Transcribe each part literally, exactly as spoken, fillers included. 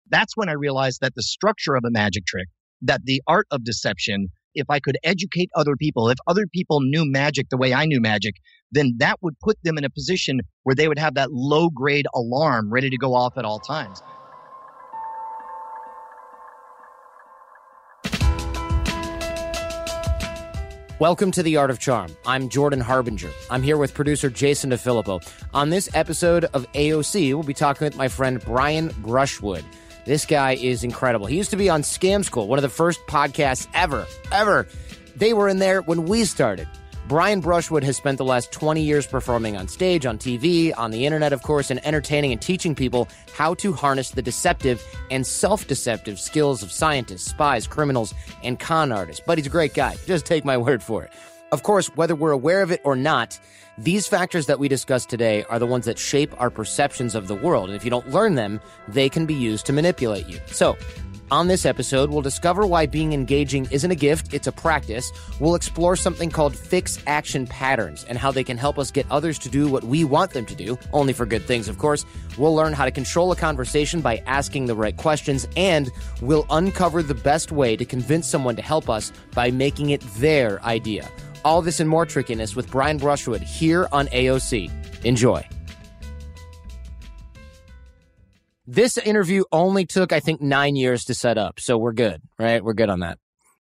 That's when I realized that the structure of a magic trick, that the art of deception, if I could educate other people, if other people knew magic the way I knew magic, then that would put them in a position where they would have that low-grade alarm ready to go off at all times. Welcome to The Art of Charm. I'm Jordan Harbinger. I'm here with producer Jason DeFilippo. On this episode of A O C, we'll be talking with my friend Brian Brushwood. This guy is incredible. He used to be on Scam School, one of the first podcasts ever, ever. They were in there when we started. Brian Brushwood has spent the last twenty years performing on stage, on T V, on the internet, of course, and entertaining and teaching people how to harness the deceptive and self-deceptive skills of scientists, spies, criminals, and con artists. But he's a great guy. Just take my word for it. Of course, whether we're aware of it or not, these factors that we discuss today are the ones that shape our perceptions of the world. And if you don't learn them, they can be used to manipulate you. So, on this episode, we'll discover why being engaging isn't a gift, it's a practice. We'll explore something called fixed action patterns and how they can help us get others to do what we want them to do, only for good things, of course. We'll learn how to control a conversation by asking the right questions, and we'll uncover the best way to convince someone to help us by making it their idea. All this and more trickiness with Brian Brushwood here on A O C. Enjoy. This interview only took, I think, nine years to set up, so we're good, right? We're good on that.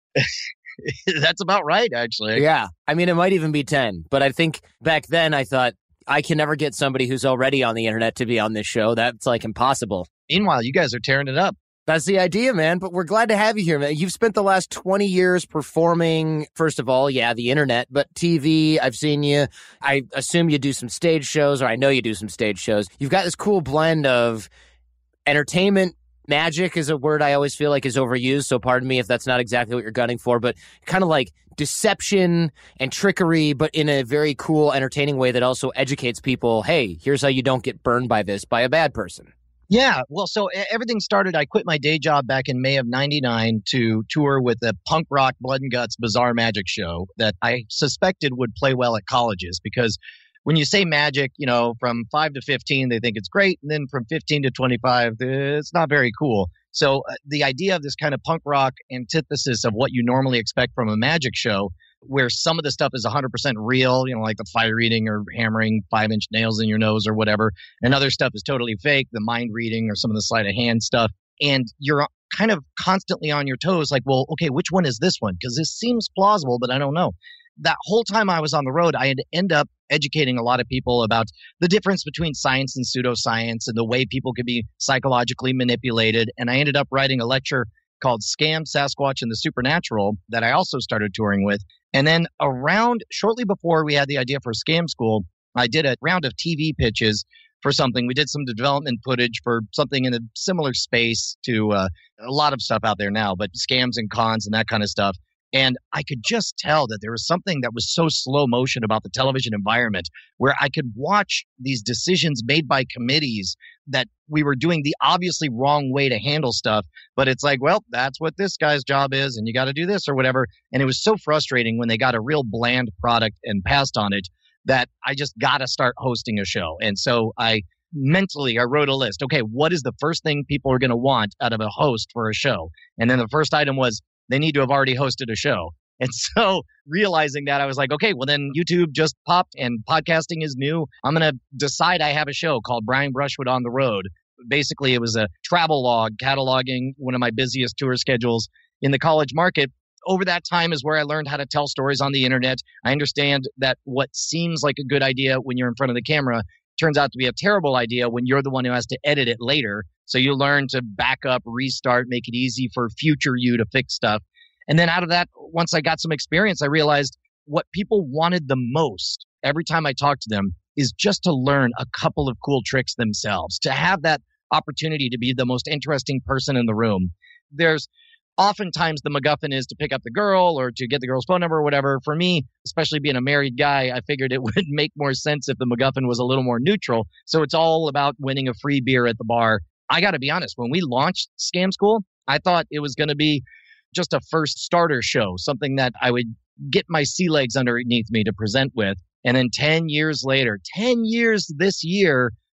That's about right, actually. Yeah. I mean, it might even be ten, but I think back then I thought, I can never get somebody who's already on the internet to be on this show. That's, like, impossible. Meanwhile, you guys are tearing it up. That's the idea, man, but we're glad to have you here, man. You've spent the last twenty years performing, first of all, yeah, the internet, but T V, I've seen you. I assume you do some stage shows, or I know you do some stage shows. You've got this cool blend of entertainment. Magic is a word I always feel like is overused, so pardon me if that's not exactly what you're gunning for, but kind of like deception and trickery, but in a very cool, entertaining way that also educates people, hey, here's how you don't get burned by this by a bad person. Yeah, well, so everything started, I quit my day job back in May of ninety-nine to tour with a punk rock, blood and guts, bizarre magic show that I suspected would play well at colleges, because when you say magic, you know, from five to fifteen, they think it's great. And then from fifteen to twenty-five, it's not very cool. So uh, the idea of this kind of punk rock antithesis of what you normally expect from a magic show, where some of the stuff is one hundred percent real, you know, like the fire eating or hammering five-inch nails in your nose or whatever, and other stuff is totally fake, the mind reading or some of the sleight of hand stuff. And you're kind of constantly on your toes, like, well, okay, which one is this one? Because this seems plausible, but I don't know. That whole time I was on the road, I had to end up educating a lot of people about the difference between science and pseudoscience and the way people could be psychologically manipulated. And I ended up writing a lecture called Scam, Sasquatch, and the Supernatural that I also started touring with. And then around, shortly before we had the idea for Scam School, I did a round of T V pitches for something. We did some development footage for something in a similar space to uh, a lot of stuff out there now, but scams and cons and that kind of stuff. And I could just tell that there was something that was so slow motion about the television environment, where I could watch these decisions made by committees that we were doing the obviously wrong way to handle stuff. But it's like, well, that's what this guy's job is, and you got to do this or whatever. And it was so frustrating when they got a real bland product and passed on it that I just got to start hosting a show. And so I mentally, I wrote a list. Okay, what is the first thing people are going to want out of a host for a show? And then the first item was, they need to have already hosted a show. And so realizing that, I was like, okay, well then YouTube just popped and podcasting is new. I'm going to decide I have a show called Brian Brushwood on the Road. Basically, it was a travel log cataloging one of my busiest tour schedules in the college market. Over that time is where I learned how to tell stories on the internet. I understand that what seems like a good idea when you're in front of the camera turns out to be a terrible idea when you're the one who has to edit it later. So you learn to back up, restart, make it easy for future you to fix stuff. And then out of that, once I got some experience, I realized what people wanted the most every time I talked to them is just to learn a couple of cool tricks themselves, to have that opportunity to be the most interesting person in the room. There's oftentimes the MacGuffin is to pick up the girl or to get the girl's phone number or whatever. For me, especially being a married guy, I figured it would make more sense if the MacGuffin was a little more neutral. So it's all about winning a free beer at the bar. I got to be honest, when we launched Scam School, I thought it was going to be just a first starter show, something that I would get my sea legs underneath me to present with. And then ten years later, ten years this year,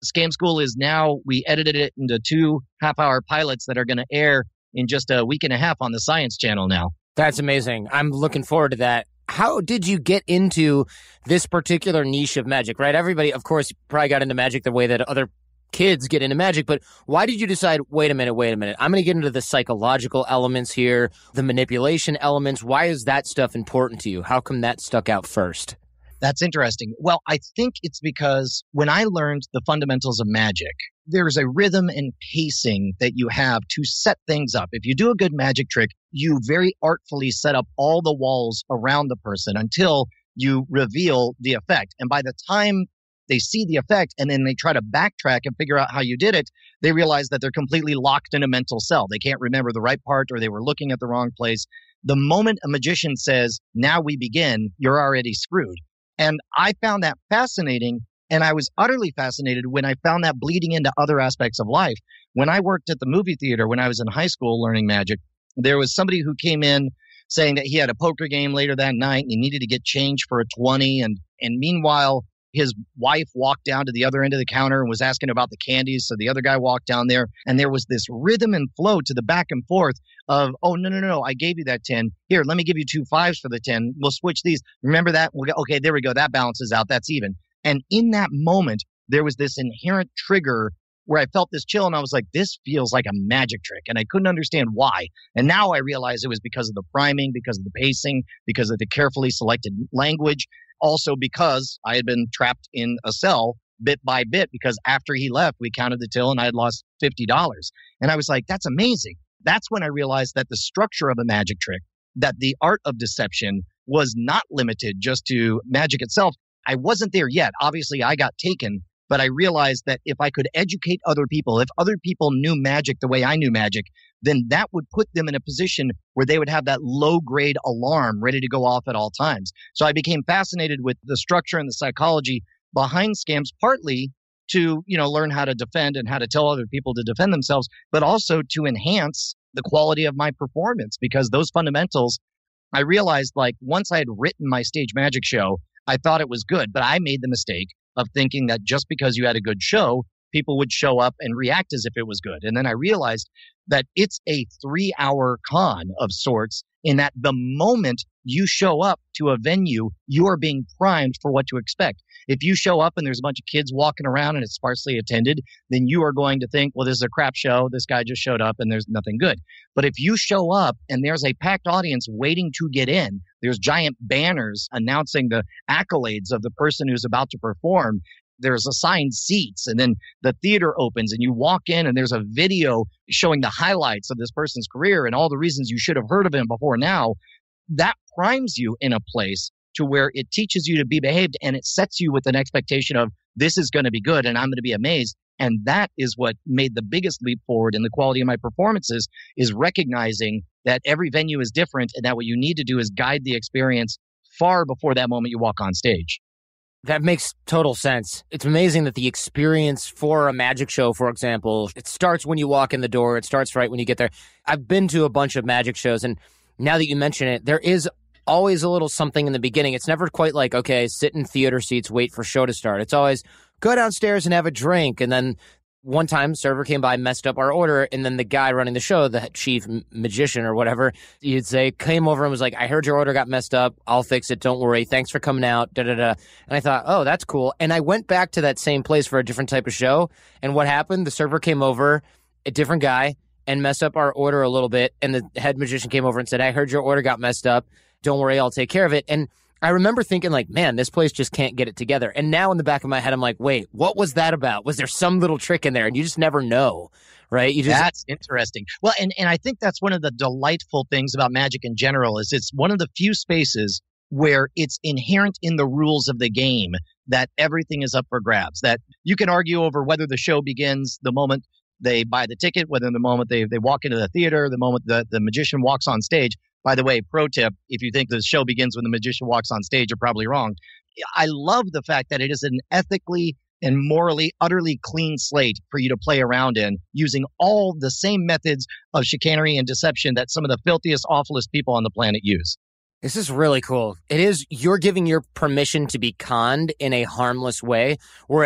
Scam School is now, we edited it into two half-hour pilots that are going to air in just a week and a half on the Science Channel now. That's amazing. I'm looking forward to that. How did you get into this particular niche of magic, right? Everybody, of course, probably got into magic the way that other kids get into magic, but why did you decide, wait a minute, wait a minute, I'm going to get into the psychological elements here, the manipulation elements. Why is that stuff important to you? How come that stuck out first? That's interesting. Well, I think it's because when I learned the fundamentals of magic, there's a rhythm and pacing that you have to set things up. If you do a good magic trick, you very artfully set up all the walls around the person until you reveal the effect. And by the time they see the effect and then they try to backtrack and figure out how you did it, they realize that they're completely locked in a mental cell. They can't remember the right part, or they were looking at the wrong place. The moment a magician says, now we begin, you're already screwed. And I found that fascinating. And I was utterly fascinated when I found that bleeding into other aspects of life. When I worked at the movie theater, when I was in high school learning magic, there was somebody who came in saying that he had a poker game later that night and he needed to get change for a twenty. And, and meanwhile, his wife walked down to the other end of the counter and was asking about the candies. So the other guy walked down there, and there was this rhythm and flow to the back and forth of, oh, no, no, no, I gave you that ten. Here, let me give you two fives for the ten. We'll switch these. Remember that? We'll go, okay, there we go. That balances out. That's even. And in that moment, there was this inherent trigger where I felt this chill, and I was like, this feels like a magic trick. And I couldn't understand why. And now I realize it was because of the priming, because of the pacing, because of the carefully selected language. Also because I had been trapped in a cell bit by bit, because after he left, we counted the till and I had lost fifty dollars. And I was like, that's amazing. That's when I realized that the structure of a magic trick, that the art of deception was not limited just to magic itself. I wasn't there yet. Obviously, I got taken, but I realized that if I could educate other people, if other people knew magic the way I knew magic, then that would put them in a position where they would have that low-grade alarm ready to go off at all times. So I became fascinated with the structure and the psychology behind scams, partly to, you know, learn how to defend and how to tell other people to defend themselves, but also to enhance the quality of my performance, because those fundamentals, I realized, like, once I had written my stage magic show, I thought it was good, but I made the mistake of thinking that just because you had a good show, people would show up and react as if it was good. And then I realized that it's a three-hour con of sorts, in that the moment you show up to a venue, you are being primed for what to expect. If you show up and there's a bunch of kids walking around and it's sparsely attended, then you are going to think, well, this is a crap show. This guy just showed up and there's nothing good. But if you show up and there's a packed audience waiting to get in, there's giant banners announcing the accolades of the person who's about to perform, there's assigned seats, and then the theater opens and you walk in and there's a video showing the highlights of this person's career and all the reasons you should have heard of him before now, that primes you in a place to where it teaches you to be behaved, and it sets you with an expectation of, this is going to be good and I'm going to be amazed. And that is what made the biggest leap forward in the quality of my performances, is recognizing that every venue is different and that what you need to do is guide the experience far before that moment you walk on stage. That makes total sense. It's amazing that the experience for a magic show, for example, it starts when you walk in the door. It starts right when you get there. I've been to a bunch of magic shows, and now that you mention it, there is always a little something in the beginning. It's never quite like, okay, sit in theater seats, wait for show to start. It's always go downstairs and have a drink. And then one time, server came by, messed up our order, and then the guy running the show, the chief magician or whatever, you'd say, came over and was like, I heard your order got messed up. I'll fix it. Don't worry. Thanks for coming out. Da da da. And I thought, oh, that's cool. And I went back to that same place for a different type of show. And what happened? The server came over, a different guy, and messed up our order a little bit. And the head magician came over and said, I heard your order got messed up. Don't worry. I'll take care of it. And I remember thinking, like, man, this place just can't get it together. And now in the back of my head, I'm like, wait, what was that about? Was there some little trick in there? And you just never know, right? You just That's interesting. Well, and, and I think that's one of the delightful things about magic in general, is it's one of the few spaces where it's inherent in the rules of the game that everything is up for grabs, that you can argue over whether the show begins the moment they buy the ticket, whether the moment they, they walk into the theater, the moment the, the magician walks on stage. By the way, pro tip, if you think the show begins when the magician walks on stage, you're probably wrong. I love the fact that it is an ethically and morally utterly clean slate for you to play around in, using all the same methods of chicanery and deception that some of the filthiest, awfulest people on the planet use. This is really cool. It is, you're giving your permission to be conned in a harmless way, whereas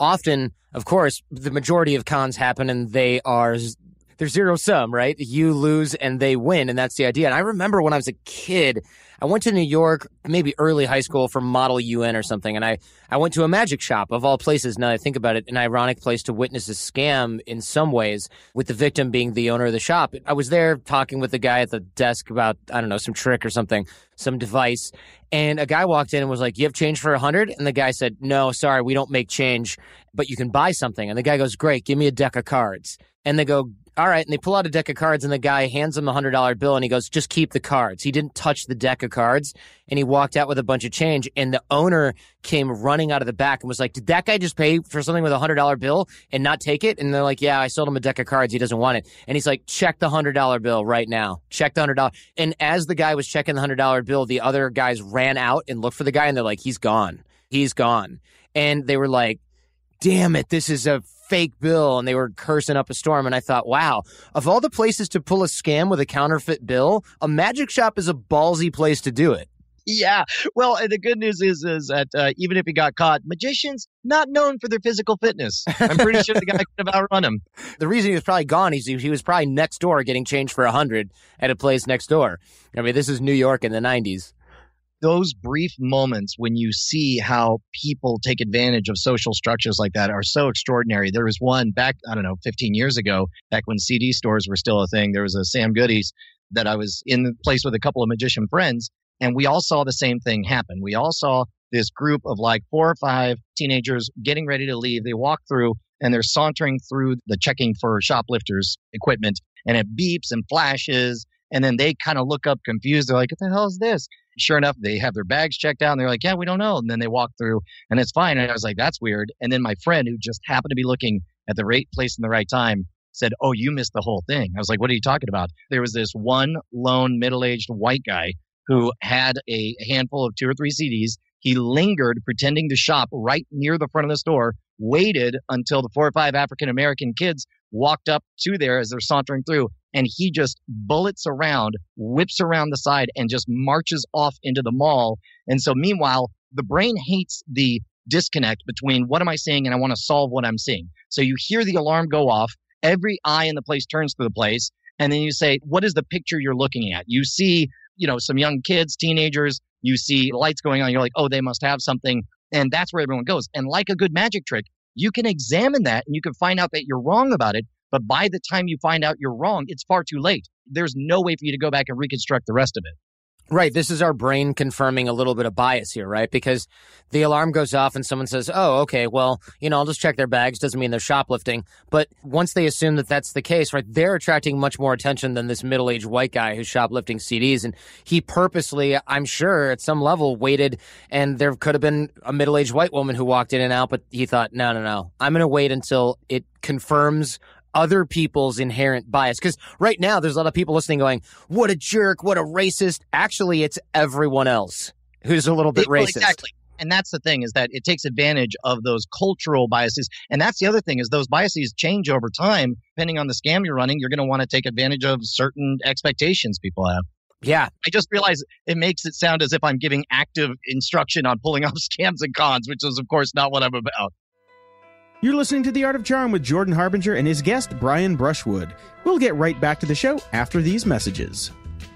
often, of course, the majority of cons happen and they are, they're zero sum, right? You lose and they win, and that's the idea. And I remember when I was a kid, I went to New York, maybe early high school for Model U N or something, and I, I went to a magic shop, of all places, now that I think about it, an ironic place to witness a scam in some ways, with the victim being the owner of the shop. I was there talking with the guy at the desk about, I don't know, some trick or something, some device, and a guy walked in and was like, you have change for a hundred? And the guy said, no, sorry, we don't make change, but you can buy something. And the guy goes, great, give me a deck of cards. And they go, all right, and they pull out a deck of cards, and the guy hands him a one hundred dollar bill, and he goes, just keep the cards. He didn't touch the deck of cards, and he walked out with a bunch of change, and the owner came running out of the back and was like, did that guy just pay for something with a one hundred dollar bill and not take it? And they're like, yeah, I sold him a deck of cards. He doesn't want it. And he's like, check the one hundred dollar bill right now. Check the one hundred dollars. And as the guy was checking the one hundred dollar bill, the other guys ran out and looked for the guy, and they're like, he's gone. He's gone. And they were like, damn it, this is a fake bill, and they were cursing up a storm. And I thought, wow, of all the places to pull a scam with a counterfeit bill, a magic shop is a ballsy place to do it. Yeah. Well, and the good news is, is that uh, even if he got caught, magicians not known for their physical fitness. I'm pretty sure the guy could have outrun him. The reason he was probably gone is he, he was probably next door getting change for a hundred at a place next door. I mean, this is New York in the nineties. Those brief moments when you see how people take advantage of social structures like that are so extraordinary. There was one back, I don't know, fifteen years ago, back when C D stores were still a thing. There was a Sam Goody's that I was in the place with a couple of magician friends, and we all saw the same thing happen. We all saw this group of like four or five teenagers getting ready to leave. They walk through, and they're sauntering through the checking for shoplifters equipment, and it beeps and flashes. And then they kind of look up confused. They're like, what the hell is this? Sure enough, they have their bags checked out, and they're like, yeah, we don't know. And then they walk through, and it's fine. And I was like, that's weird. And then my friend, who just happened to be looking at the right place in the right time, said, oh, you missed the whole thing. I was like, what are you talking about? There was this one lone middle-aged white guy who had a handful of two or three C Ds. He lingered, pretending to shop right near the front of the store, waited until the four or five African-American kids walked up to there as they're sauntering through, and he just bullets around, whips around the side, and just marches off into the mall. And so meanwhile, the brain hates the disconnect between what am I seeing and I want to solve what I'm seeing. So you hear the alarm go off, every eye in the place turns to the place, and then you say, what is the picture you're looking at? You see, you know, some young kids, teenagers, you see lights going on, you're like, oh, they must have something. And that's where everyone goes. And like a good magic trick, you can examine that and you can find out that you're wrong about it. But by the time you find out you're wrong, it's far too late. There's no way for you to go back and reconstruct the rest of it. Right. This is our brain confirming a little bit of bias here, right? Because the alarm goes off and someone says, oh, okay, well, you know, I'll just check their bags. Doesn't mean they're shoplifting. But once they assume that that's the case, right, they're attracting much more attention than this middle-aged white guy who's shoplifting C Ds. And he purposely, I'm sure, at some level waited, and there could have been a middle-aged white woman who walked in and out, but he thought, no, no, no, I'm going to wait until it confirms other people's inherent bias. Because right now, there's a lot of people listening going, what a jerk, what a racist. Actually, it's everyone else who's a little bit well, racist. Exactly. And that's the thing, is that it takes advantage of those cultural biases. And that's the other thing, is those biases change over time. Depending on the scam you're running, you're going to want to take advantage of certain expectations people have. Yeah. I just realized it makes it sound as if I'm giving active instruction on pulling off scams and cons, which is, of course, not what I'm about. You're listening to The Art of Charm with Jordan Harbinger and his guest, Brian Brushwood. We'll get right back to the show after these messages.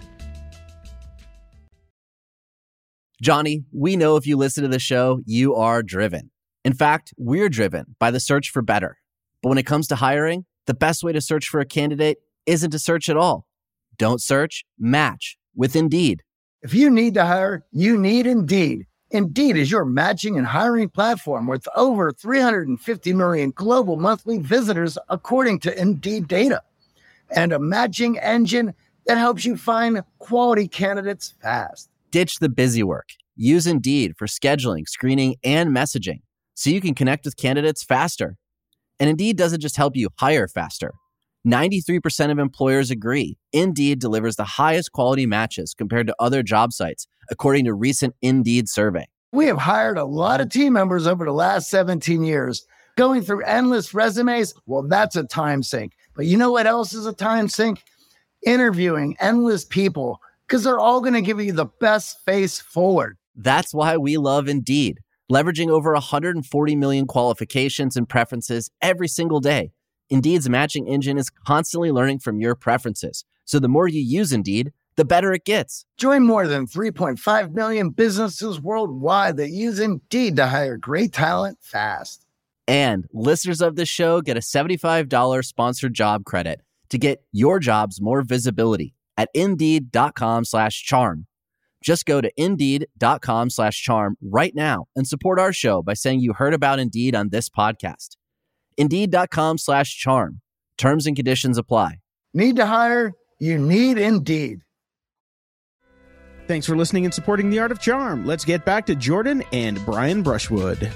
Johnny, we know if you listen to the show, you are driven. In fact, we're driven by the search for better. But when it comes to hiring, the best way to search for a candidate isn't to search at all. Don't search, match with Indeed. If you need to hire, you need Indeed. Indeed is your matching and hiring platform with over three hundred fifty million global monthly visitors, according to Indeed data, and a matching engine that helps you find quality candidates fast. Ditch the busy work. Use Indeed for scheduling, screening, and messaging so you can connect with candidates faster. And Indeed doesn't just help you hire faster. ninety-three percent of employers agree Indeed delivers the highest quality matches compared to other job sites, according to recent Indeed survey. We have hired a lot of team members over the last seventeen years. Going through endless resumes, well, that's a time sink. But you know what else is a time sink? Interviewing endless people, because they're all going to give you the best face forward. That's why we love Indeed. Leveraging over one hundred forty million qualifications and preferences every single day, Indeed's matching engine is constantly learning from your preferences. So the more you use Indeed, the better it gets. Join more than three point five million businesses worldwide that use Indeed to hire great talent fast. And listeners of this show get a seventy-five dollars sponsored job credit to get your jobs more visibility at Indeed.com slash charm. Just go to Indeed.com slash charm right now and support our show by saying you heard about Indeed on this podcast. Indeed.com slash charm. Terms and conditions apply. Need to hire? You need Indeed. Thanks for listening and supporting The Art of Charm. Let's get back to Jordan and Brian Brushwood.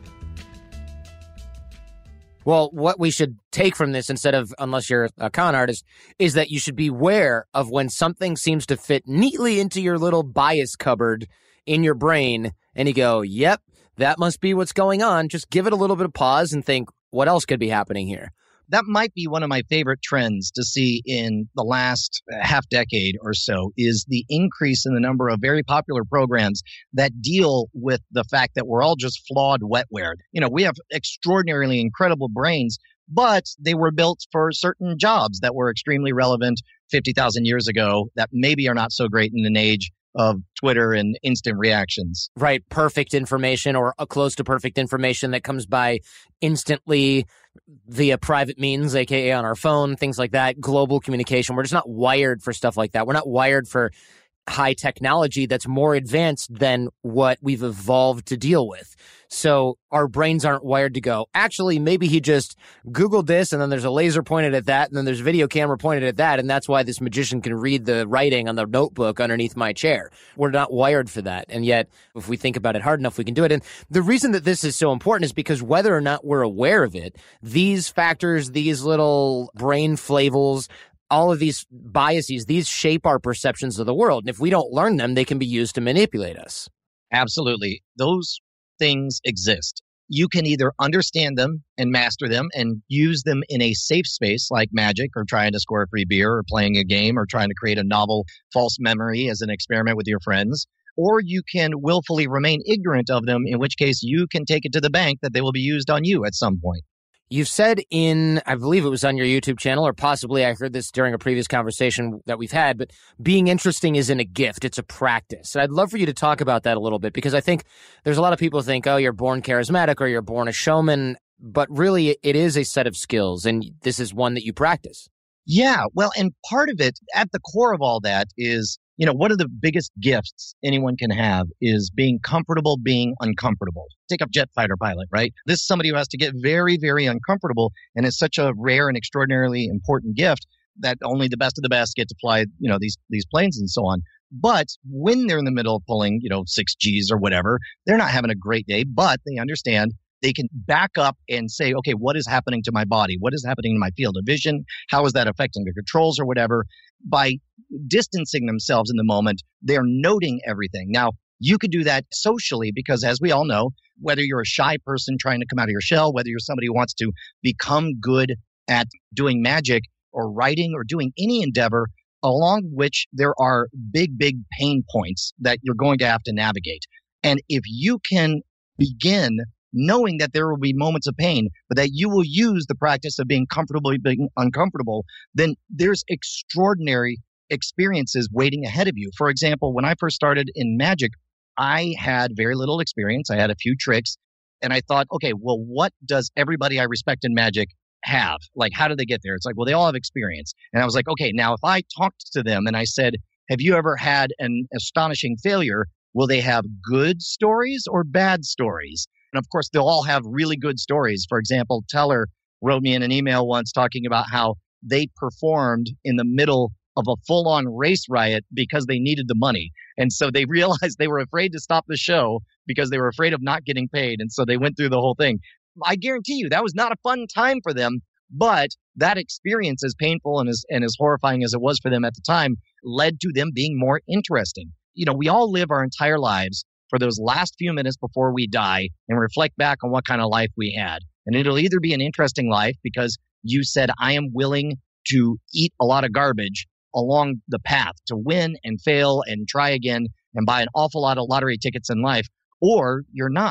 Well, what we should take from this, instead of, unless you're a con artist, is that you should beware of when something seems to fit neatly into your little bias cupboard in your brain, and you go, yep, that must be what's going on. Just give it a little bit of pause and think, what else could be happening here? That might be one of my favorite trends to see in the last half decade or so, is the increase in the number of very popular programs that deal with the fact that we're all just flawed wetware. You know, we have extraordinarily incredible brains, but they were built for certain jobs that were extremely relevant fifty thousand years ago that maybe are not so great in an age of Twitter and instant reactions. Right. Perfect information, or a close to perfect information that comes by instantly via private means, aka on our phone, things like that. Global communication. We're just not wired for stuff like that. We're not wired for high technology that's more advanced than what we've evolved to deal with. So our brains aren't wired to go, actually, maybe he just Googled this, and then there's a laser pointed at that, and then there's a video camera pointed at that, and that's why this magician can read the writing on the notebook underneath my chair. We're not wired for that. And yet, if we think about it hard enough, we can do it. And the reason that this is so important is because whether or not we're aware of it, these factors, these little brain flavels, all of these biases, these shape our perceptions of the world. And if we don't learn them, they can be used to manipulate us. Absolutely. Those things exist. You can either understand them and master them and use them in a safe space like magic, or trying to score a free beer, or playing a game, or trying to create a novel false memory as an experiment with your friends. Or you can willfully remain ignorant of them, in which case you can take it to the bank that they will be used on you at some point. You've said in, I believe it was on your YouTube channel, or possibly I heard this during a previous conversation that we've had, but being interesting isn't a gift, it's a practice. And I'd love for you to talk about that a little bit, because I think there's a lot of people who think, oh, you're born charismatic or you're born a showman, but really it is a set of skills, and this is one that you practice. Yeah, well, and part of it, at the core of all that is, you know, one of the biggest gifts anyone can have is being comfortable being uncomfortable. Take up jet fighter pilot, right? This is somebody who has to get very, very uncomfortable, and it's such a rare and extraordinarily important gift that only the best of the best get to fly, you know, these these planes and so on. But when they're in the middle of pulling, you know, six G's or whatever, they're not having a great day, but they understand they can back up and say, okay, what is happening to my body? What is happening in my field of vision? How is that affecting the controls or whatever? By distancing themselves in the moment, they're noting everything. Now, you could do that socially, because as we all know, whether you're a shy person trying to come out of your shell, whether you're somebody who wants to become good at doing magic or writing or doing any endeavor along which there are big, big pain points that you're going to have to navigate. And if you can begin knowing that there will be moments of pain, but that you will use the practice of being comfortable being uncomfortable, then there's extraordinary experiences waiting ahead of you. For example, when I first started in magic, I had very little experience. I had a few tricks, and I thought, okay, well, what does everybody I respect in magic have? Like, how do they get there? It's like, well, they all have experience. And I was like, okay, now if I talked to them and I said, have you ever had an astonishing failure? Will they have good stories or bad stories? And of course, they'll all have really good stories. For example, Teller wrote me in an email once talking about how they performed in the middle of a full-on race riot because they needed the money. And so they realized they were afraid to stop the show because they were afraid of not getting paid. And so they went through the whole thing. I guarantee you that was not a fun time for them, but that experience, as painful and as, and as horrifying as it was for them at the time, led to them being more interesting. You know, we all live our entire lives for those last few minutes before we die and reflect back on what kind of life we had. And it'll either be an interesting life because you said, I am willing to eat a lot of garbage along the path to win and fail and try again and buy an awful lot of lottery tickets in life, or you're not.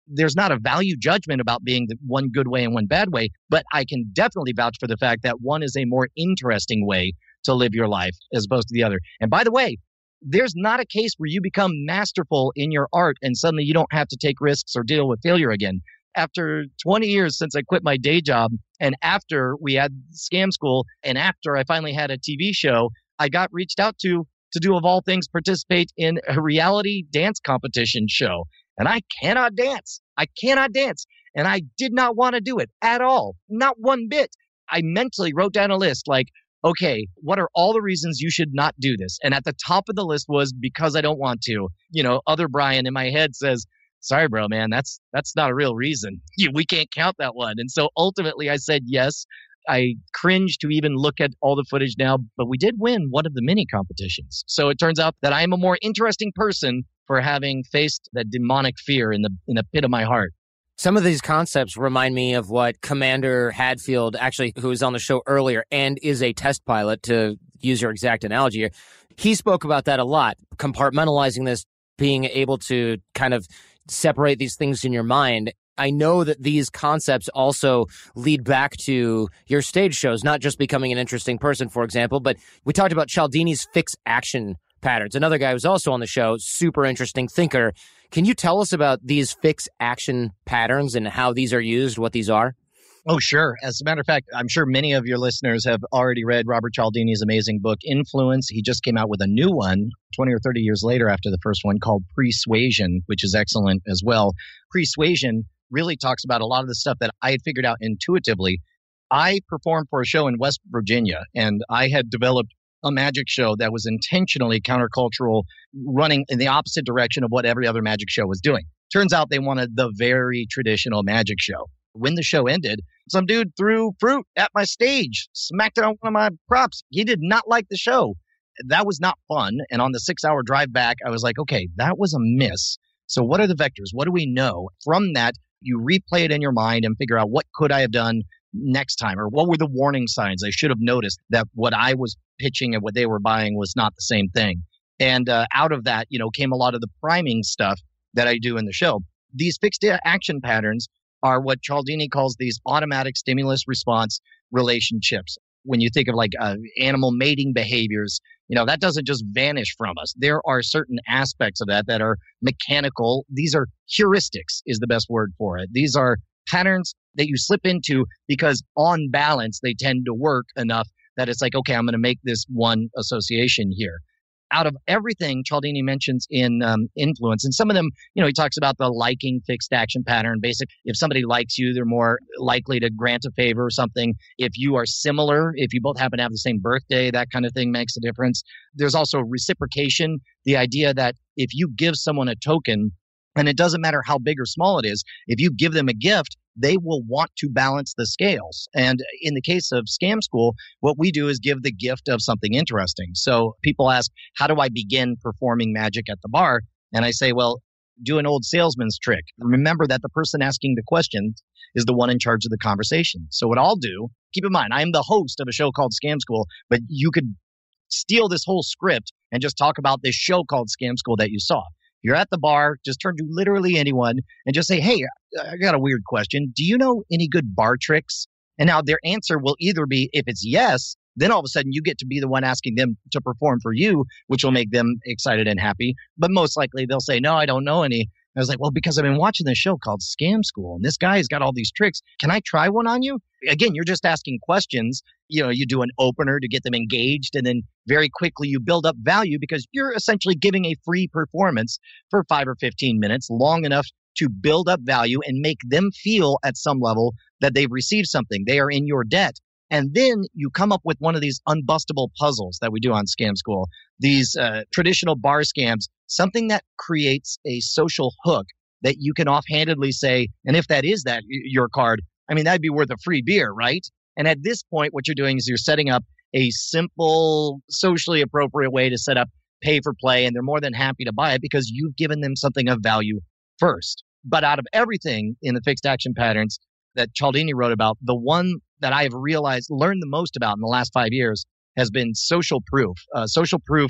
there's not a value judgment about being the one good way and one bad way, but I can definitely vouch for the fact that one is a more interesting way to live your life as opposed to the other. And by the way, there's not a case where you become masterful in your art and suddenly you don't have to take risks or deal with failure again. After twenty years since I quit my day job, and after we had Scam School, and after I finally had a T V show, I got reached out to to do, of all things, participate in a reality dance competition show. And I cannot dance. I cannot dance. And I did not want to do it at all. Not one bit. I mentally wrote down a list like, okay, what are all the reasons you should not do this? And at the top of the list was because I don't want to. You know, other Brian in my head says, sorry, bro, man, that's that's not a real reason. We can't count that one. And so ultimately I said yes. I cringe to even look at all the footage now, but we did win one of the mini competitions. So it turns out that I am a more interesting person for having faced that demonic fear in the in the pit of my heart. Some of these concepts remind me of what Commander Hadfield, actually, who was on the show earlier and is a test pilot, to use your exact analogy here, he spoke about that a lot, compartmentalizing this, being able to kind of separate these things in your mind. I know that these concepts also lead back to your stage shows, not just becoming an interesting person, for example, but we talked about Cialdini's fixed action patterns. Another guy who's also on the show, super interesting thinker. Can you tell us about these fixed action patterns and how these are used, what these are? Oh, sure. As a matter of fact, I'm sure many of your listeners have already read Robert Cialdini's amazing book, Influence. He just came out with a new one twenty or thirty years later after the first one called Persuasion, which is excellent as well. Persuasion really talks about a lot of the stuff that I had figured out intuitively. I performed for a show in West Virginia, and I had developed a magic show that was intentionally countercultural, running in the opposite direction of what every other magic show was doing. Turns out they wanted the very traditional magic show. When the show ended, some dude threw fruit at my stage, smacked it on one of my props. He did not like the show. That was not fun. And on the six-hour drive back, I was like, okay, that was a miss. So what are the vectors? What do we know? From that, you replay it in your mind and figure out what could I have done next time, or what were the warning signs I should have noticed that what I was pitching and what they were buying was not the same thing. And uh, out of that, you know, came a lot of the priming stuff that I do in the show. These fixed action patterns are what Cialdini calls these automatic stimulus response relationships. When you think of like uh, animal mating behaviors, you know, that doesn't just vanish from us. There are certain aspects of that that are mechanical. These are heuristics is the best word for it. These are patterns that you slip into because on balance, they tend to work enough that it's like, okay, I'm going to make this one association here. Out of everything Cialdini mentions in um, Influence, and some of them, you know, he talks about the liking fixed action pattern. Basic, if somebody likes you, they're more likely to grant a favor or something. If you are similar, if you both happen to have the same birthday, that kind of thing makes a difference. There's also reciprocation, the idea that if you give someone a token, and it doesn't matter how big or small it is, if you give them a gift, they will want to balance the scales. And in the case of Scam School, what we do is give the gift of something interesting. So people ask, how do I begin performing magic at the bar? And I say, well, do an old salesman's trick. Remember that the person asking the question is the one in charge of the conversation. So what I'll do, keep in mind, I am the host of a show called Scam School, but you could steal this whole script and just talk about this show called Scam School that you saw. You're at the bar, just turn to literally anyone and just say, hey, I got a weird question. Do you know any good bar tricks? And now their answer will either be, if it's yes, then all of a sudden you get to be the one asking them to perform for you, which will make them excited and happy. But most likely they'll say, no, I don't know any. I was like, well, because I've been watching this show called Scam School, and this guy has got all these tricks. Can I try one on you? Again, you're just asking questions. You know, you do an opener to get them engaged, and then very quickly you build up value because you're essentially giving a free performance for five or fifteen minutes, long enough to build up value and make them feel at some level that they've received something. They are in your debt. And then you come up with one of these unbustable puzzles that we do on Scam School, these uh, traditional bar scams, something that creates a social hook that you can offhandedly say, and if that is that your card, I mean, that'd be worth a free beer, right? And at this point, what you're doing is you're setting up a simple, socially appropriate way to set up pay for play, and they're more than happy to buy it because you've given them something of value first. But out of everything in the fixed action patterns that Cialdini wrote about, the one that I have realized, learned the most about in the last five years has been social proof. Uh, social proof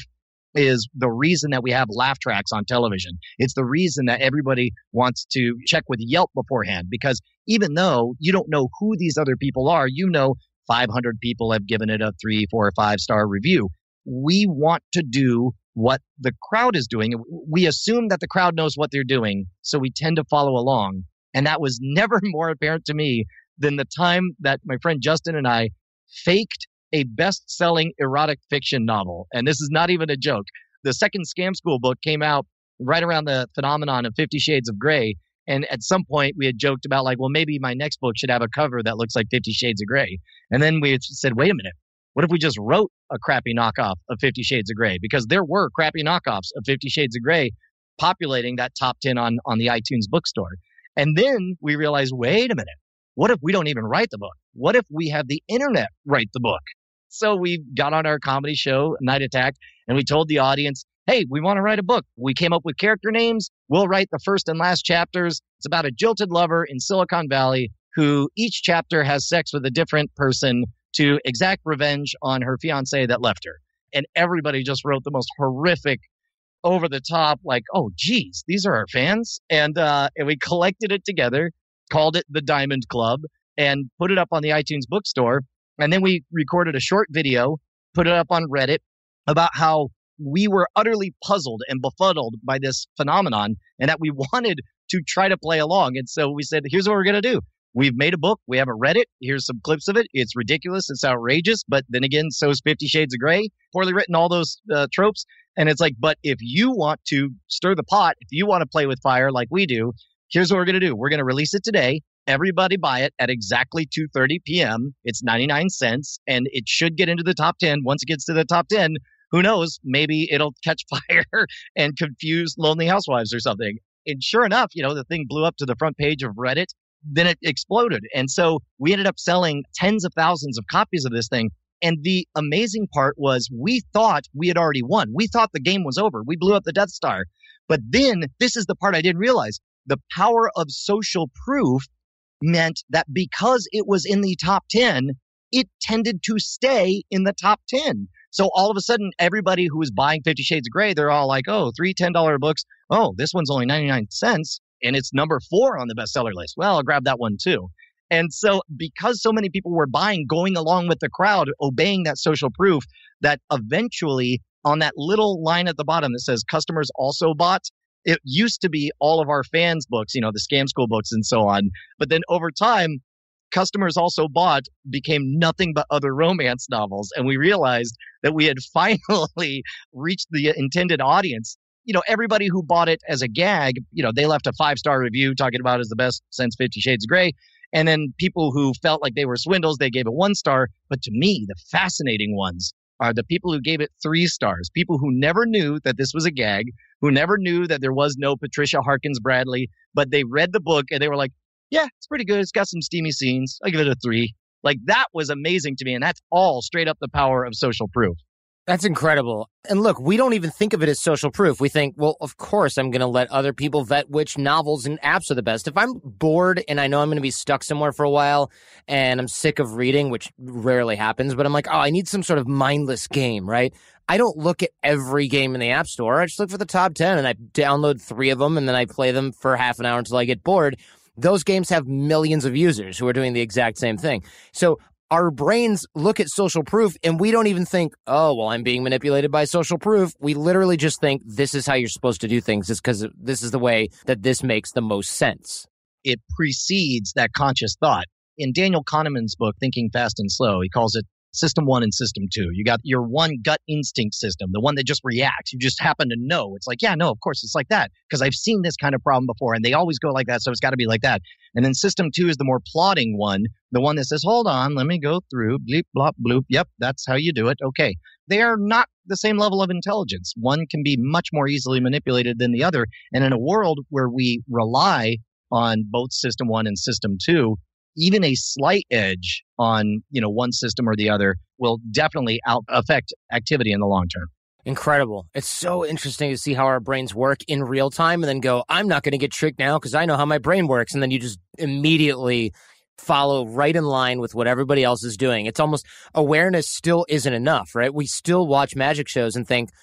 is the reason that we have laugh tracks on television. It's the reason that everybody wants to check with Yelp beforehand, because even though you don't know who these other people are, you know five hundred people have given it a three, four, or five star review. We want to do what the crowd is doing. We assume that the crowd knows what they're doing, so we tend to follow along. And that was never more apparent to me than the time that my friend Justin and I faked a best-selling erotic fiction novel. And this is not even a joke. The second Scam School book came out right around the phenomenon of Fifty Shades of Grey. And at some point we had joked about like, well, maybe my next book should have a cover that looks like Fifty Shades of Grey. And then we said, wait a minute, what if we just wrote a crappy knockoff of Fifty Shades of Grey? Because there were crappy knockoffs of Fifty Shades of Grey populating that top ten on, on the iTunes bookstore. And then we realized, wait a minute, what if we don't even write the book? What if we have the internet write the book? So we got on our comedy show, Night Attack, and we told the audience, hey, we want to write a book. We came up with character names. We'll write the first and last chapters. It's about a jilted lover in Silicon Valley who each chapter has sex with a different person to exact revenge on her fiance that left her. And everybody just wrote the most horrific, over the top, like, oh, geez, these are our fans. And, uh, and we collected it together, called it the Diamond Club, and put it up on the iTunes bookstore. And then we recorded a short video, put it up on Reddit about how we were utterly puzzled and befuddled by this phenomenon and that we wanted to try to play along. And so we said, here's what we're going to do. We've made a book. We have a Reddit. Here's some clips of it. It's ridiculous. It's outrageous. But then again, so is Fifty Shades of Grey. Poorly written, all those uh, tropes. And it's like, but if you want to stir the pot, if you want to play with fire like we do, here's what we're going to do. We're going to release it today. Everybody buy it at exactly two thirty p.m. It's ninety-nine cents, and it should get into the top ten. Once it gets to the top ten, who knows? Maybe it'll catch fire and confuse Lonely Housewives or something. And sure enough, you know, the thing blew up to the front page of Reddit. Then it exploded. And so we ended up selling tens of thousands of copies of this thing. And the amazing part was we thought we had already won. We thought the game was over. We blew up the Death Star. But then this is the part I didn't realize. The power of social proof meant that because it was in the top ten, it tended to stay in the top ten. So all of a sudden, everybody who was buying Fifty Shades of Grey, they're all like, oh, three ten dollar books. Oh, this one's only ninety-nine cents, and it's number four on the bestseller list. Well, I'll grab that one too. And so because so many people were buying, going along with the crowd, obeying that social proof, that eventually on that little line at the bottom that says customers also bought, it used to be all of our fans' books, you know, the Scam School books and so on. But then over time, customers also bought became nothing but other romance novels. And we realized that we had finally reached the intended audience. You know, everybody who bought it as a gag, you know, they left a five-star review talking about it as the best since Fifty Shades of Grey. And then people who felt like they were swindles, they gave it one star. But to me, the fascinating ones are the people who gave it three stars, people who never knew that this was a gag, who never knew that there was no Patricia Harkins Bradley, but they read the book and they were like, yeah, it's pretty good. It's got some steamy scenes. I'll give it a three. Like, that was amazing to me. And that's all straight up the power of social proof. That's incredible. And look, we don't even think of it as social proof. We think, well, of course, I'm going to let other people vet which novels and apps are the best. If I'm bored and I know I'm going to be stuck somewhere for a while and I'm sick of reading, which rarely happens, but I'm like, oh, I need some sort of mindless game, right? I don't look at every game in the App Store. I just look for the top ten and I download three of them and then I play them for half an hour until I get bored. Those games have millions of users who are doing the exact same thing. So our brains look at social proof and we don't even think, oh, well, I'm being manipulated by social proof. We literally just think this is how you're supposed to do things. It's because this is the way that this makes the most sense. It precedes that conscious thought. In Daniel Kahneman's book, Thinking Fast and Slow, he calls it System One and System Two. You got your one gut instinct system, the one that just reacts. You just happen to know. It's like, yeah, no, of course it's like that because I've seen this kind of problem before and they always go like that. So it's got to be like that. And then System Two is the more plotting one, the one that says, hold on, let me go through, bleep, blop, bloop. Yep, that's how you do it. Okay. They are not the same level of intelligence. One can be much more easily manipulated than the other. And in a world where we rely on both System One and System Two, even a slight edge on, you know, one system or the other will definitely out affect activity in the long term. Incredible. It's so interesting to see how our brains work in real time and then go, I'm not going to get tricked now because I know how my brain works. And then you just immediately follow right in line with what everybody else is doing. It's almost awareness still isn't enough, right? We still watch magic shows and think,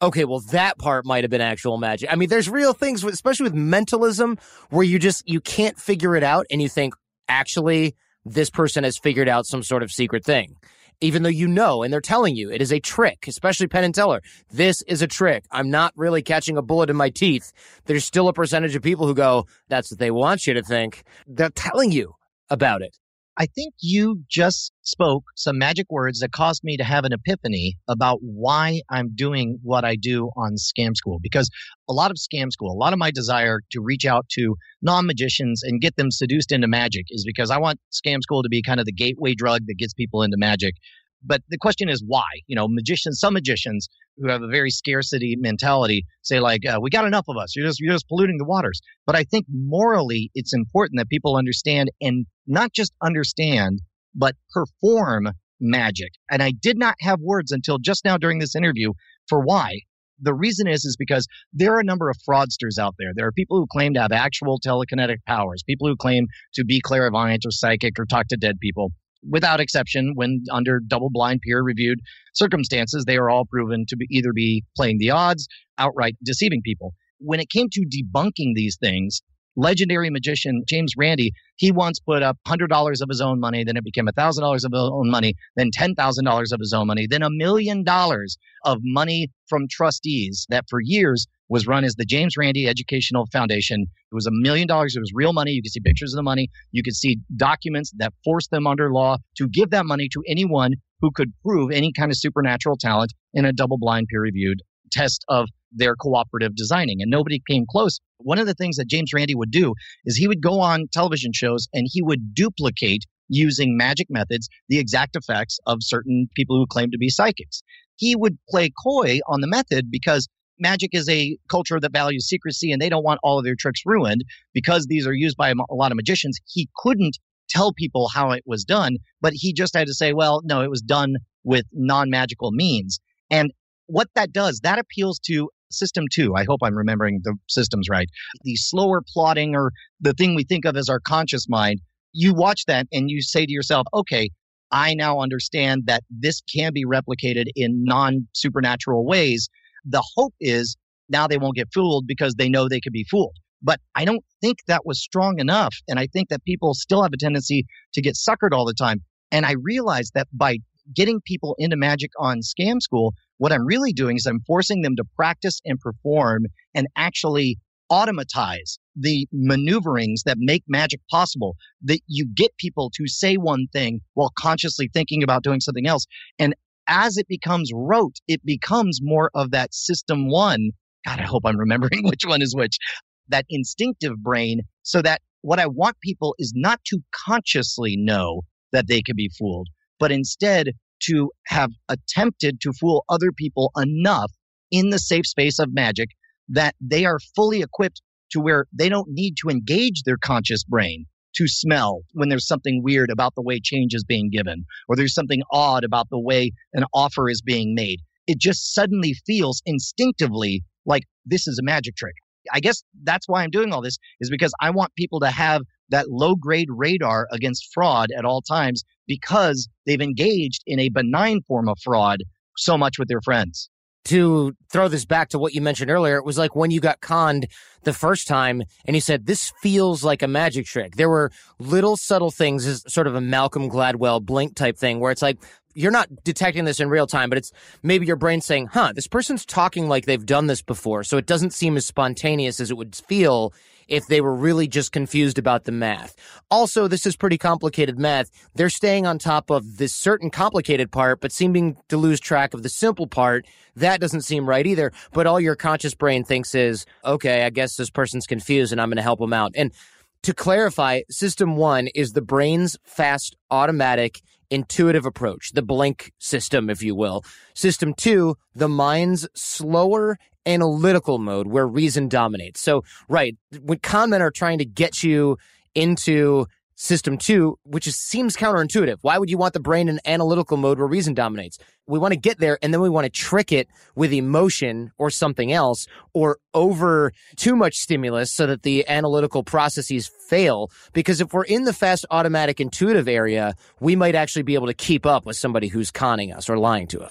Okay, well, that part might have been actual magic. I mean, there's real things, especially with mentalism, where you just, you can't figure it out and you think, actually, this person has figured out some sort of secret thing. Even though you know, and they're telling you it is a trick, especially Penn and Teller. This is a trick. I'm not really catching a bullet in my teeth. There's still a percentage of people who go, that's what they want you to think. They're telling you about it. I think you just spoke some magic words that caused me to have an epiphany about why I'm doing what I do on Scam School. Because a lot of Scam School, a lot of my desire to reach out to non-magicians and get them seduced into magic is because I want Scam School to be kind of the gateway drug that gets people into magic. But the question is why? You know, magicians, some magicians who have a very scarcity mentality say like, uh, we got enough of us. You're just, you're just polluting the waters. But I think morally it's important that people understand, and not just understand, but perform magic. And I did not have words until just now during this interview for why. The reason is, is because there are a number of fraudsters out there. There are people who claim to have actual telekinetic powers, people who claim to be clairvoyant or psychic or talk to dead people. Without exception, when under double-blind, peer-reviewed circumstances, they are all proven to be either be playing the odds, outright deceiving people. When it came to debunking these things, legendary magician James Randi, he once put up one hundred dollars of his own money, then it became one thousand dollars of his own money, then ten thousand dollars of his own money, then a million dollars of money from trustees that for years was run as the James Randi Educational Foundation. It was a million dollars. It was real money. You could see pictures of the money. You could see documents that forced them under law to give that money to anyone who could prove any kind of supernatural talent in a double-blind, peer-reviewed test of their cooperative designing. And nobody came close. One of the things that James Randi would do is he would go on television shows and he would duplicate, using magic methods, the exact effects of certain people who claim to be psychics. He would play coy on the method because magic is a culture that values secrecy and they don't want all of their tricks ruined. Because these are used by a lot of magicians, he couldn't tell people how it was done, but he just had to say, well, no, it was done with non-magical means. And what that does, that appeals to system two. I hope I'm remembering the systems right. The slower plotting, or the thing we think of as our conscious mind. You watch that and you say to yourself, okay, I now understand that this can be replicated in non-supernatural ways. The hope is now they won't get fooled because they know they could be fooled. But I don't think that was strong enough. And I think that people still have a tendency to get suckered all the time. And I realized that by getting people into magic on Scam School, what I'm really doing is I'm forcing them to practice and perform and actually automatize the maneuverings that make magic possible, that you get people to say one thing while consciously thinking about doing something else. And as it becomes rote, it becomes more of that system one. God, I hope I'm remembering which one is which. That instinctive brain, so that what I want people is not to consciously know that they can be fooled, but instead to have attempted to fool other people enough in the safe space of magic that they are fully equipped to where they don't need to engage their conscious brain to smell when there's something weird about the way change is being given, or there's something odd about the way an offer is being made. It just suddenly feels instinctively like this is a magic trick. I guess that's why I'm doing all this, is because I want people to have that low-grade radar against fraud at all times, because they've engaged in a benign form of fraud so much with their friends. To throw this back to what you mentioned earlier, it was like when you got conned the first time and you said, this feels like a magic trick. There were little subtle things, as sort of a Malcolm Gladwell Blink type thing, where it's like, you're not detecting this in real time, but it's maybe your brain saying, huh, this person's talking like they've done this before. So it doesn't seem as spontaneous as it would feel if they were really just confused about the math. Also, this is pretty complicated math. They're staying on top of this certain complicated part, but seeming to lose track of the simple part. That doesn't seem right either. But all your conscious brain thinks is, okay, I guess this person's confused and I'm going to help them out. And to clarify, system one is the brain's fast, automatic, intuitive approach, the Blink system, if you will. System two, the mind's slower, analytical mode where reason dominates. So, right, when con men are trying to get you into system two, which is, seems counterintuitive. Why would you want the brain in analytical mode where reason dominates? We want to get there, and then we want to trick it with emotion or something else, or over too much stimulus so that the analytical processes fail. Because if we're in the fast, automatic, intuitive area, we might actually be able to keep up with somebody who's conning us or lying to us.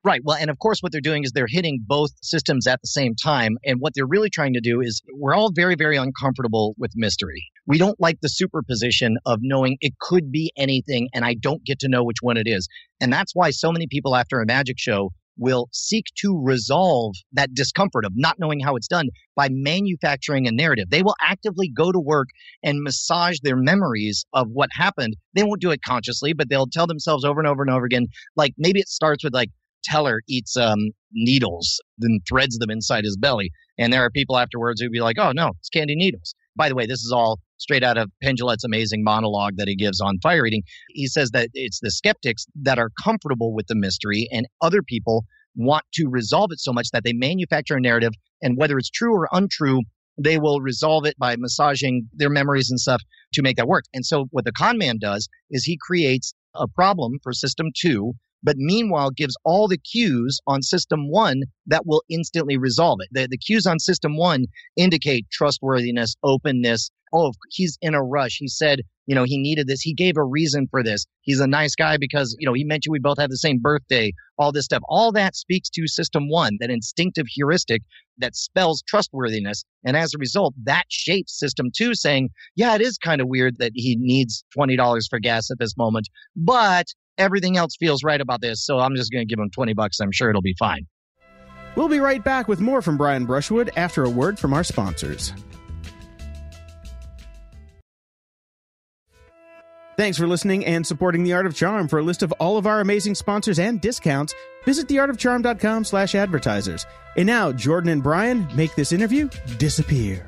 Right. Well, and of course, what they're doing is they're hitting both systems at the same time. And what they're really trying to do is we're all very, very uncomfortable with mystery. We don't like the superposition of knowing it could be anything and I don't get to know which one it is. And that's why so many people after a magic show will seek to resolve that discomfort of not knowing how it's done by manufacturing a narrative. They will actively go to work and massage their memories of what happened. They won't do it consciously, but they'll tell themselves over and over and over again, like maybe it starts with like, Teller eats um, needles, then threads them inside his belly. And there are people afterwards who'd be like, oh, no, it's candy needles. By the way, this is all straight out of Penn Jillette's amazing monologue that he gives on fire eating. He says that it's the skeptics that are comfortable with the mystery and other people want to resolve it so much that they manufacture a narrative. And whether it's true or untrue, they will resolve it by massaging their memories and stuff to make that work. And so what the con man does is he creates a problem for system two, but meanwhile gives all the cues on system one that will instantly resolve it. The, the cues on system one indicate trustworthiness, openness. Oh, he's in a rush. He said, you know, he needed this. He gave a reason for this. He's a nice guy because, you know, he mentioned we both have the same birthday, all this stuff. All that speaks to system one, that instinctive heuristic that spells trustworthiness. And as a result, that shapes system two saying, yeah, it is kind of weird that he needs twenty dollars for gas at this moment, but everything else feels right about this, so I'm just going to give him twenty bucks. I'm sure it'll be fine. We'll be right back with more from Brian Brushwood after a word from our sponsors. Thanks for listening and supporting The Art of Charm. For a list of all of our amazing sponsors and discounts, visit theartofcharm.com slash advertisers. And now, Jordan and Brian make this interview disappear.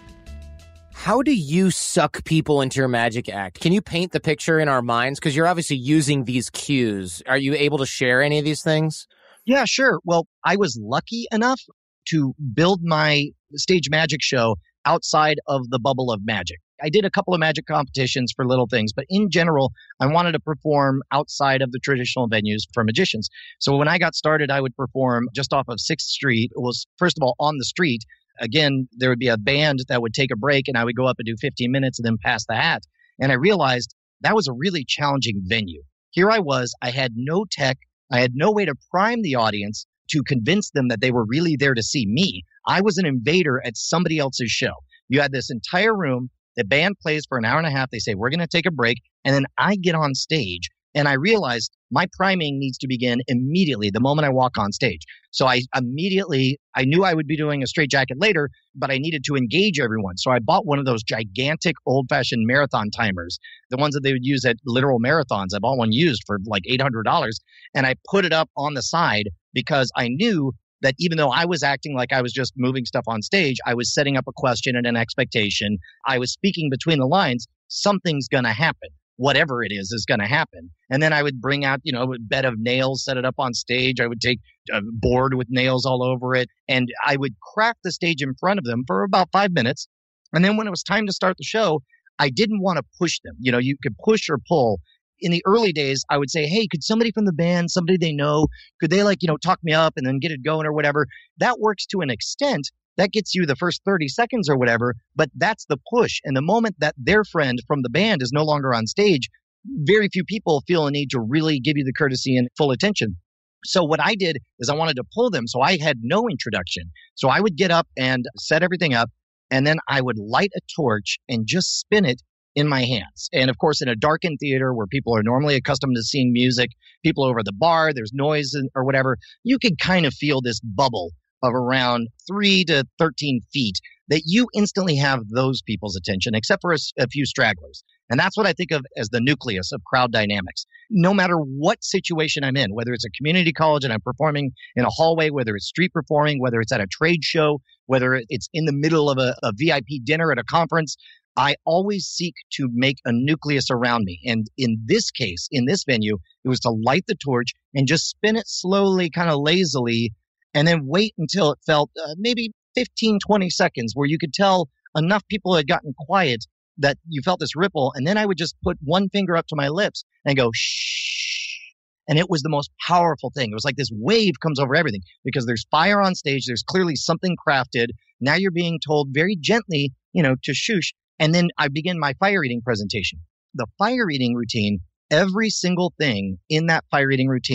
How do you suck people into your magic act? Can you paint the picture in our minds? Because you're obviously using these cues. Are you able to share any of these things? Yeah, sure. Well, I was lucky enough to build my stage magic show outside of the bubble of magic. I did a couple of magic competitions for little things, but in general, I wanted to perform outside of the traditional venues for magicians. So when I got started, I would perform just off of sixth street. It was, first of all, on the street. Again, there would be a band that would take a break and I would go up and do fifteen minutes and then pass the hat. And I realized that was a really challenging venue. Here I was, I had no tech. I had no way to prime the audience to convince them that they were really there to see me. I was an invader at somebody else's show. You had this entire room. The band plays for an hour and a half. They say, we're going to take a break. And then I get on stage and I realized my priming needs to begin immediately the moment I walk on stage. So I immediately, I knew I would be doing a straight jacket later, but I needed to engage everyone. So I bought one of those gigantic old-fashioned marathon timers, the ones that they would use at literal marathons. I bought one used for like eight hundred dollars, and I put it up on the side because I knew that even though I was acting like I was just moving stuff on stage, I was setting up a question and an expectation. I was speaking between the lines. Something's going to happen. Whatever it is, is going to happen. And then I would bring out, you know, a bed of nails, set it up on stage. I would take a board with nails all over it. And I would craft the stage in front of them for about five minutes. And then when it was time to start the show, I didn't want to push them. You know, you could push or pull. In the early days, I would say, hey, could somebody from the band, somebody they know, could they like, you know, talk me up and then get it going or whatever? That works to an extent. That gets you the first thirty seconds or whatever, but that's the push. And the moment that their friend from the band is no longer on stage, very few people feel a need to really give you the courtesy and full attention. So what I did is I wanted to pull them. So I had no introduction. So I would get up and set everything up, and then I would light a torch and just spin it in my hands. And of course, in a darkened theater where people are normally accustomed to seeing music, people over the bar, there's noise or whatever, you could kind of feel this bubble of around three to thirteen feet that you instantly have those people's attention, except for a, a few stragglers. And that's what I think of as the nucleus of crowd dynamics. No matter what situation I'm in, whether it's a community college and I'm performing in a hallway, whether it's street performing, whether it's at a trade show, whether it's in the middle of a, a V I P dinner at a conference, I always seek to make a nucleus around me. And in this case, in this venue, it was to light the torch and just spin it slowly, kind of lazily, and then wait until it felt uh, maybe fifteen, twenty seconds where you could tell enough people had gotten quiet that you felt this ripple. And then I would just put one finger up to my lips and go, shh. And it was the most powerful thing. It was like this wave comes over everything because there's fire on stage. There's clearly something crafted. Now you're being told very gently, you know, to shush. And then I begin my fire eating presentation. The fire eating routine, every single thing in that fire eating routine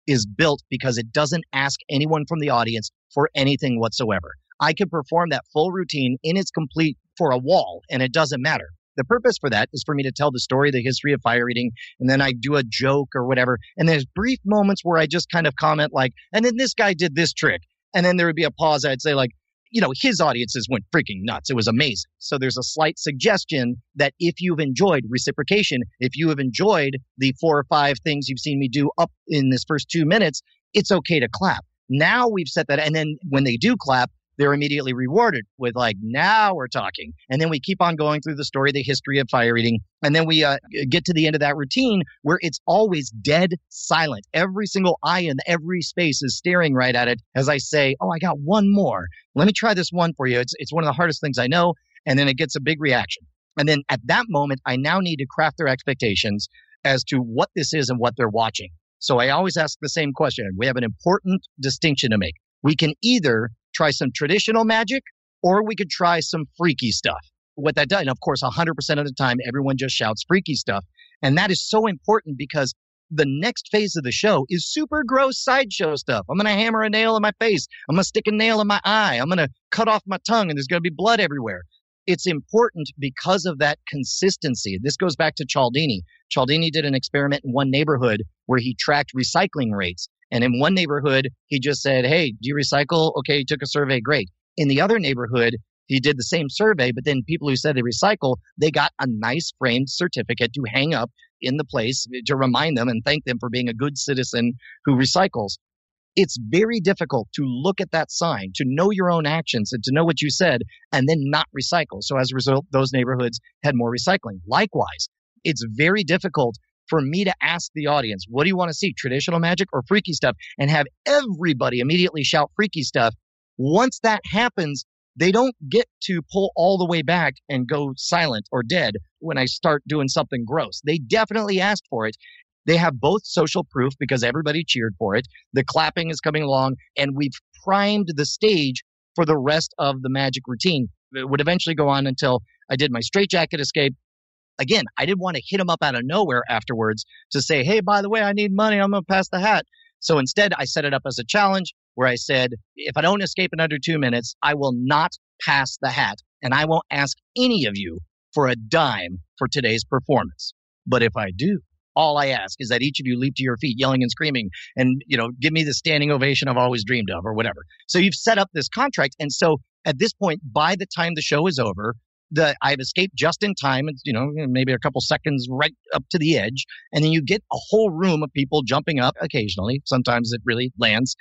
is built because it doesn't ask anyone from the audience for anything whatsoever. I can perform that full routine in its complete for a wall, and it doesn't matter. The purpose for that is for me to tell the story, the history of fire eating, and then I do a joke or whatever. And there's brief moments where I just kind of comment like, and then this guy did this trick. And then there would be a pause. I'd say like, you know, his audiences went freaking nuts. It was amazing. So there's a slight suggestion that if you've enjoyed reciprocation, if you have enjoyed the four or five things you've seen me do up in this first two minutes, it's okay to clap. Now we've set that. And then when they do clap, they're immediately rewarded with like, now we're talking. And then we keep on going through the story, the history of fire eating. And then we uh, get to the end of that routine where it's always dead silent. Every single eye in every space is staring right at it as I say, oh, I got one more. Let me try this one for you. It's, it's one of the hardest things I know. And then it gets a big reaction. And then at that moment, I now need to craft their expectations as to what this is and what they're watching. So I always ask the same question. We have an important distinction to make. We can either try some traditional magic, or we could try some freaky stuff. What that does, and of course, one hundred percent of the time, everyone just shouts freaky stuff. And that is so important because the next phase of the show is super gross sideshow stuff. I'm going to hammer a nail in my face. I'm going to stick a nail in my eye. I'm going to cut off my tongue, and there's going to be blood everywhere. It's important because of that consistency. This goes back to Cialdini. Cialdini did an experiment in one neighborhood where he tracked recycling rates. And in one neighborhood, he just said, hey, do you recycle? Okay, he took a survey, great. In the other neighborhood, he did the same survey, but then people who said they recycle, they got a nice framed certificate to hang up in the place to remind them and thank them for being a good citizen who recycles. It's very difficult to look at that sign, to know your own actions and to know what you said and then not recycle. So as a result, those neighborhoods had more recycling. Likewise, it's very difficult for me to ask the audience, what do you want to see, traditional magic or freaky stuff? And have everybody immediately shout freaky stuff. Once that happens, they don't get to pull all the way back and go silent or dead when I start doing something gross. They definitely asked for it. They have both social proof because everybody cheered for it. The clapping is coming along, and we've primed the stage for the rest of the magic routine. It would eventually go on until I did my straitjacket escape. Again, I didn't want to hit them up out of nowhere afterwards to say, hey, by the way, I need money. I'm going to pass the hat. So instead, I set it up as a challenge where I said, if I don't escape in under two minutes, I will not pass the hat. And I won't ask any of you for a dime for today's performance. But if I do, all I ask is that each of you leap to your feet, yelling and screaming, and, you know, give me the standing ovation I've always dreamed of or whatever. So you've set up this contract. And so at this point, by the time the show is over, The, I've escaped just in time, it's, you know, maybe a couple seconds right up to the edge. And then you get a whole room of people jumping up occasionally. Sometimes it really lands.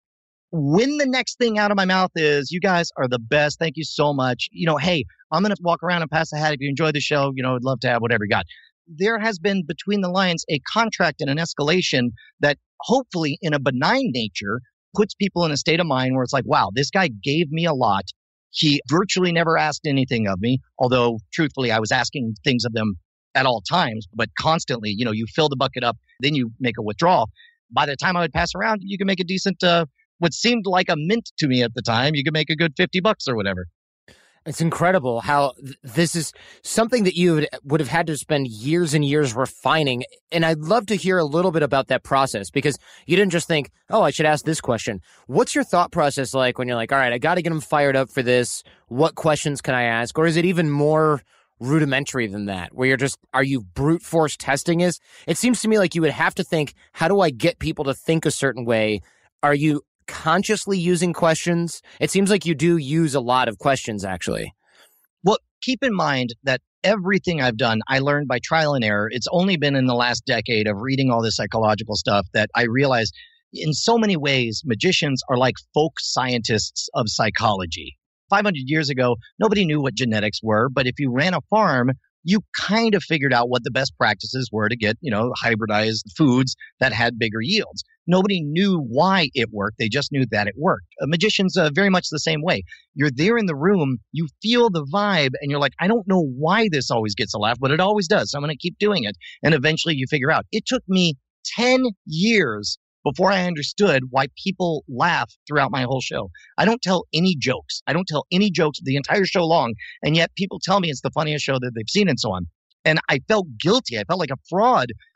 When the next thing out of my mouth is, you guys are the best. Thank you so much. You know, hey, I'm going to walk around and pass the hat. If you enjoy the show, you know, I'd love to have whatever you got. There has been between the lines a contract and an escalation that hopefully in a benign nature puts people in a state of mind where it's like, wow, this guy gave me a lot. He virtually never asked anything of me, although truthfully, I was asking things of them at all times, but constantly, you know, you fill the bucket up, then you make a withdrawal. By the time I would pass around, you can make a decent, uh, what seemed like a mint to me at the time, you could make a good fifty bucks or whatever. It's incredible how th- this is something that you would, would have had to spend years and years refining. And I'd love to hear a little bit about that process because you didn't just think, oh, I should ask this question. What's your thought process like when you're like, all right, I got to get them fired up for this. What questions can I ask? Or is it even more rudimentary than that, where you're just, are you brute force testing is? It seems to me like you would have to think, how do I get people to think a certain way? Are you consciously using questions? It seems like you do use a lot of questions, actually. Well, keep in mind that everything I've done, I learned by trial and error. It's only been in the last decade of reading all this psychological stuff that I realized in so many ways, magicians are like folk scientists of psychology. five hundred years ago, nobody knew what genetics were, but if you ran a farm, you kind of figured out what the best practices were to get, you know, hybridized foods that had bigger yields. Nobody knew why it worked. They just knew that it worked. A magician's uh, very much the same way. You're there in the room, you feel the vibe, and you're like, I don't know why this always gets a laugh, but it always does. So I'm going to keep doing it. And eventually you figure out. It took me ten years before I understood why people laugh throughout my whole show. I don't tell any jokes. I don't tell any jokes the entire show long, and yet people tell me it's the funniest show that they've seen and so on. And I felt guilty. I felt like a fraud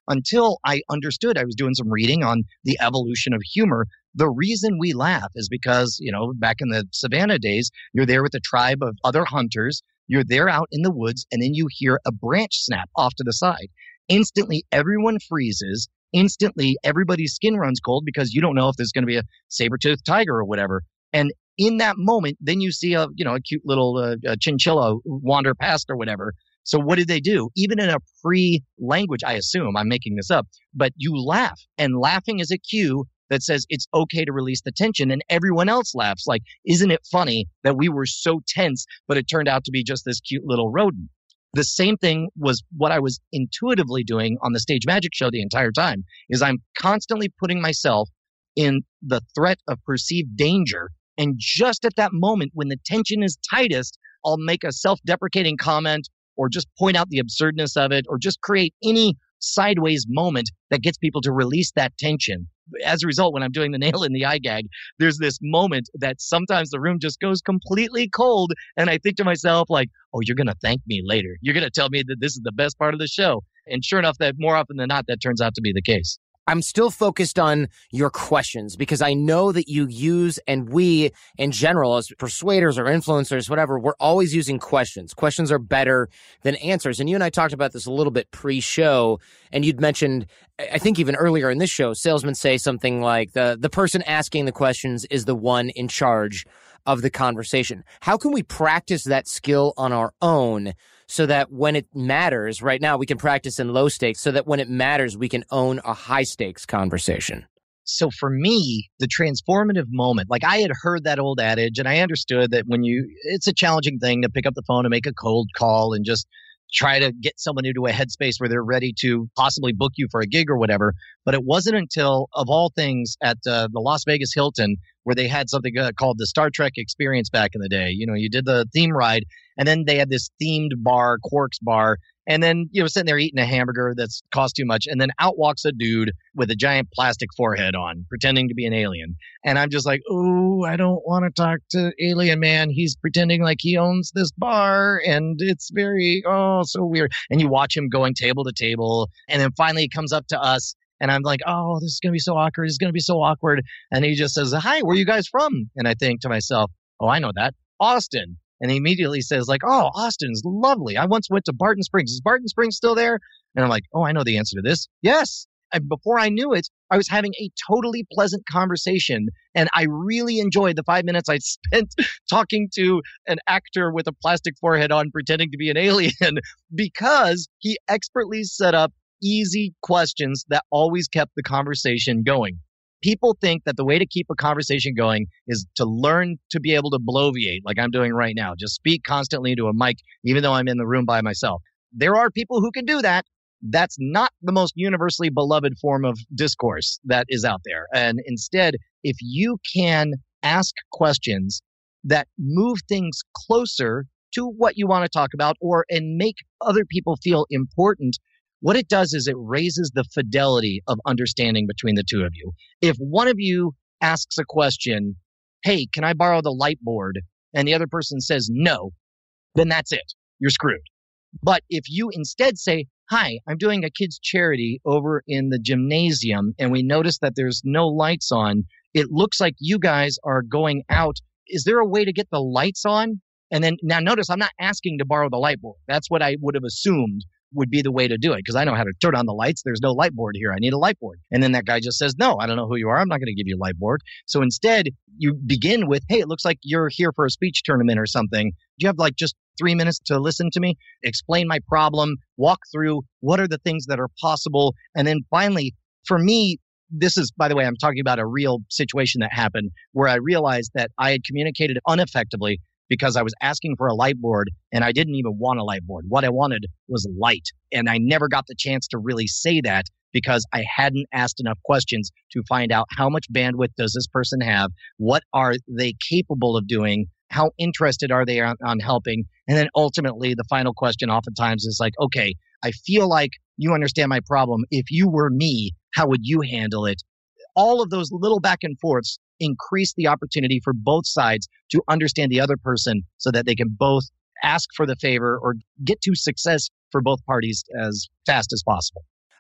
until I understood. I was doing some reading on the evolution of humor. The reason we laugh is because, you know, back in the savannah days, you're there with a tribe of other hunters. You're there out in the woods, and then you hear a branch snap off to the side. Instantly, everyone freezes. Instantly, everybody's skin runs cold because you don't know if there's going to be a saber-toothed tiger or whatever. And in that moment, then you see a, you know, a cute little uh, a chinchilla wander past or whatever. So what did they do? Even in a pre-language, I assume, I'm making this up, but you laugh. And laughing is a cue that says it's okay to release the tension, and everyone else laughs. Like, isn't it funny that we were so tense, but it turned out to be just this cute little rodent? The same thing was what I was intuitively doing on the Stage Magic Show the entire time, is I'm constantly putting myself in the threat of perceived danger. And just at that moment, when the tension is tightest, I'll make a self-deprecating comment or just point out the absurdness of it, or just create any sideways moment that gets people to release that tension. As a result, when I'm doing the nail in the eye gag, there's this moment that sometimes the room just goes completely cold. And I think to myself, like, oh, you're going to thank me later. You're going to tell me that this is the best part of the show. And sure enough, that more often than not, that turns out to be the case. I'm still focused on your questions because I know that you use, and we in general as persuaders or influencers, whatever, we're always using questions. Questions are better than answers. And you and I talked about this a little bit pre-show, and you'd mentioned, I think even earlier in this show, salesmen say something like the, the person asking the questions is the one in charge of the conversation. How can we practice that skill on our own so that when it matters, right now we can practice in low stakes, so that when it matters, we can own a high stakes conversation? So for me, the transformative moment, like I had heard that old adage, and I understood that when you, it's a challenging thing to pick up the phone and make a cold call and just try to get someone into a headspace where they're ready to possibly book you for a gig or whatever. But it wasn't until, of all things, at uh, the Las Vegas Hilton, where they had something uh, called the Star Trek experience back in the day. You know, you did the theme ride, and then they had this themed bar, Quark's Bar, and then, you know, sitting there eating a hamburger that's cost too much, and then out walks a dude with a giant plastic forehead on, pretending to be an alien. And I'm just like, oh, I don't want to talk to Alien Man. He's pretending like he owns this bar, and it's very, oh, so weird. And you watch him going table to table, and then finally he comes up to us, and I'm like, oh, this is going to be so awkward. It's going to be so awkward. And he just says, hi, where are you guys from? And I think to myself, oh, I know that. Austin. And he immediately says, like, oh, Austin's lovely. I once went to Barton Springs. Is Barton Springs still there? And I'm like, oh, I know the answer to this. Yes. And before I knew it, I was having a totally pleasant conversation. And I really enjoyed the five minutes I spent talking to an actor with a plastic forehead on pretending to be an alien, because he expertly set up easy questions that always kept the conversation going. People think that the way to keep a conversation going is to learn to be able to bloviate like I'm doing right now. Just speak constantly into a mic, even though I'm in the room by myself. There are people who can do that. That's not the most universally beloved form of discourse that is out there. And instead, if you can ask questions that move things closer to what you want to talk about, or and make other people feel important, what it does is it raises the fidelity of understanding between the two of you. If one of you asks a question, hey, can I borrow the light board? And the other person says no, then that's it. You're screwed. But if you instead say, hi, I'm doing a kids' charity over in the gymnasium, and we notice that there's no lights on. It looks like you guys are going out. Is there a way to get the lights on? And then now notice I'm not asking to borrow the light board. That's what I would have assumed would be the way to do it, because I know how to turn on the lights. There's no light board here. I need a light board. And then that guy just says, no, I don't know who you are. I'm not going to give you a light board. So instead, you begin with, hey, it looks like you're here for a speech tournament or something. Do you have like just three minutes to listen to me? Explain my problem, walk through what are the things that are possible. And then finally, for me, this is, by the way, I'm talking about a real situation that happened where I realized that I had communicated ineffectively because I was asking for a light board and I didn't even want a light board. What I wanted was light. And I never got the chance to really say that because I hadn't asked enough questions to find out how much bandwidth does this person have? What are they capable of doing? How interested are they on, on helping? And then ultimately, the final question oftentimes is like, okay, I feel like you understand my problem. If you were me, how would you handle it? All of those little back and forths increase the opportunity for both sides to understand the other person so that they can both ask for the favor or get to success for both parties as fast as possible.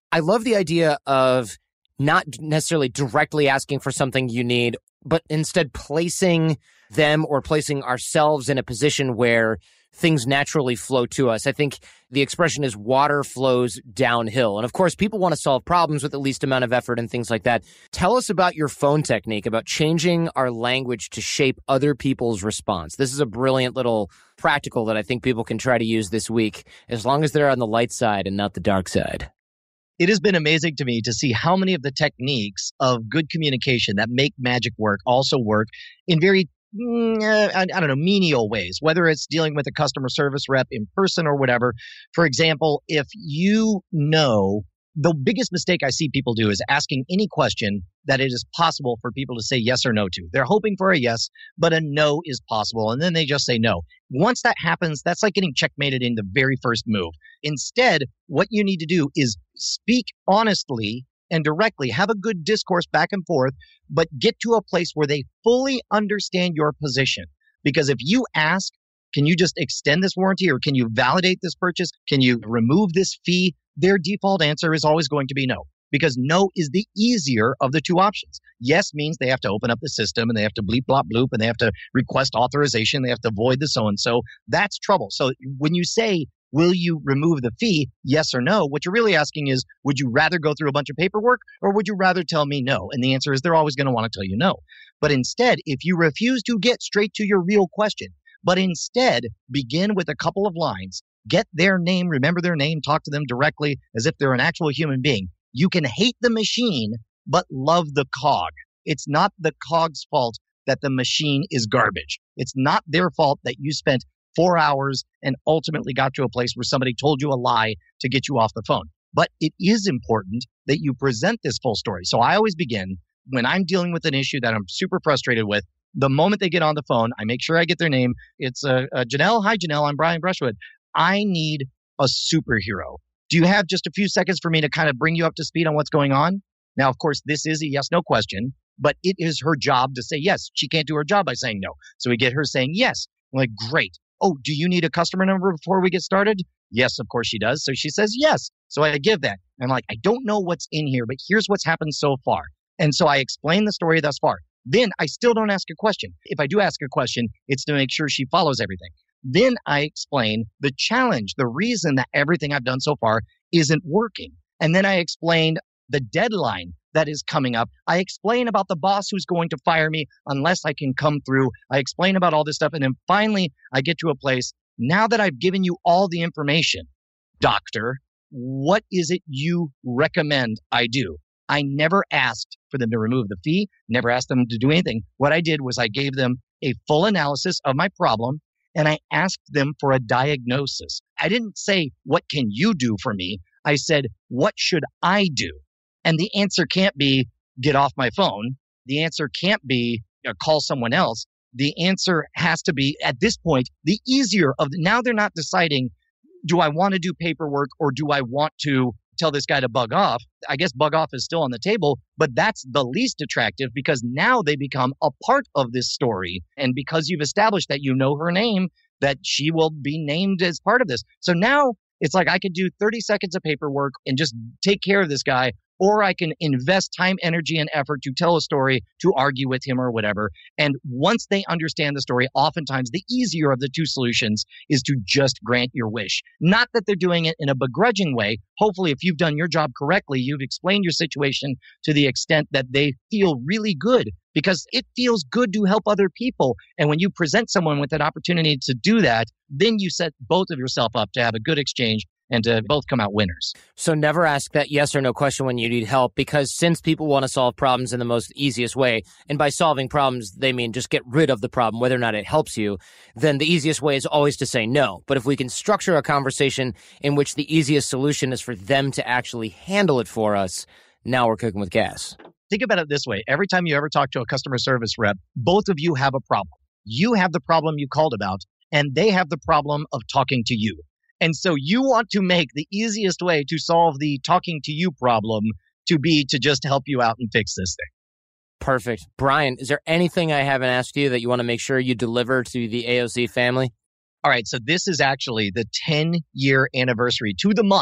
I love the idea of not necessarily directly asking for something you need, but instead placing them or placing ourselves in a position where things naturally flow to us. I think the expression is water flows downhill. And of course, people want to solve problems with the least amount of effort and things like that. Tell us about your phone technique, about changing our language to shape other people's response. This is a brilliant little practical that I think people can try to use this week, as long as they're on the light side and not the dark side. It has been amazing to me to see how many of the techniques of good communication that make magic work also work in very Mm, uh, I, I don't know, menial ways, whether it's dealing with a customer service rep in person or whatever. For example, if you know, the biggest mistake I see people do is asking any question that it is possible for people to say yes or no to. They're hoping for a yes, but a no is possible. And then they just say no. Once that happens, that's like getting checkmated in the very first move. Instead, what you need to do is speak honestly and directly, have a good discourse back and forth, but get to a place where they fully understand your position. Because if you ask, can you just extend this warranty, or can you validate this purchase? Can you remove this fee? Their default answer is always going to be no, because no is the easier of the two options. Yes means they have to open up the system and they have to bleep, blop, bloop, and they have to request authorization. They have to void the so-and-so. That's trouble. So when you say, will you remove the fee? Yes or no? What you're really asking is, would you rather go through a bunch of paperwork, or would you rather tell me no? And the answer is they're always going to want to tell you no. But instead, if you refuse to get straight to your real question, but instead begin with a couple of lines, get their name, remember their name, talk to them directly as if they're an actual human being, you can hate the machine, but love the cog. It's not the cog's fault that the machine is garbage. It's not their fault that you spent four hours and ultimately got to a place where somebody told you a lie to get you off the phone. But it is important that you present this full story. So I always begin, when I'm dealing with an issue that I'm super frustrated with, the moment they get on the phone, I make sure I get their name. It's uh, uh, Janelle. Hi, Janelle. I'm Brian Brushwood. I need a superhero. Do you have just a few seconds for me to kind of bring you up to speed on what's going on? Now, of course, this is a yes-no question, but it is her job to say yes. She can't do her job by saying no. So we get her saying yes. I'm like, great. Oh, do you need a customer number before we get started? Yes, of course she does. So she says yes. So I give that. I'm like, I don't know what's in here, but here's what's happened so far. And so I explain the story thus far. Then I still don't ask a question. If I do ask a question, it's to make sure she follows everything. Then I explain the challenge, the reason that everything I've done so far isn't working. And then I explain the deadline that is coming up. I explain about the boss who's going to fire me unless I can come through. I explain about all this stuff. And then finally, I get to a place, now that I've given you all the information, doctor, what is it you recommend I do? I never asked for them to remove the fee, never asked them to do anything. What I did was I gave them a full analysis of my problem, and I asked them for a diagnosis. I didn't say, what can you do for me? I said, what should I do? And the answer can't be, get off my phone. The answer can't be, you know, call someone else. The answer has to be, at this point, the easier of, now they're not deciding, do I want to do paperwork or do I want to tell this guy to bug off? I guess bug off is still on the table, but that's the least attractive because now they become a part of this story. And because you've established that you know her name, that she will be named as part of this. So now it's like I could do thirty seconds of paperwork and just take care of this guy, or I can invest time, energy, and effort to tell a story, to argue with him or whatever. And once they understand the story, oftentimes the easier of the two solutions is to just grant your wish. Not that they're doing it in a begrudging way. Hopefully, if you've done your job correctly, you've explained your situation to the extent that they feel really good, because it feels good to help other people. And when you present someone with an opportunity to do that, then you set both of yourself up to have a good exchange and to both come out winners. So never ask that yes or no question when you need help, because since people want to solve problems in the most easiest way, and by solving problems, they mean just get rid of the problem, whether or not it helps you, then the easiest way is always to say no. But if we can structure a conversation in which the easiest solution is for them to actually handle it for us, now we're cooking with gas. Think about it this way. Every time you ever talk to a customer service rep, both of you have a problem. You have the problem you called about, and they have the problem of talking to you. And so you want to make the easiest way to solve the talking to you problem to be to just help you out and fix this thing. Perfect. Brian, is there anything I haven't asked you that you want to make sure you deliver to the A O C family? All right. So this is actually the ten-year anniversary to the month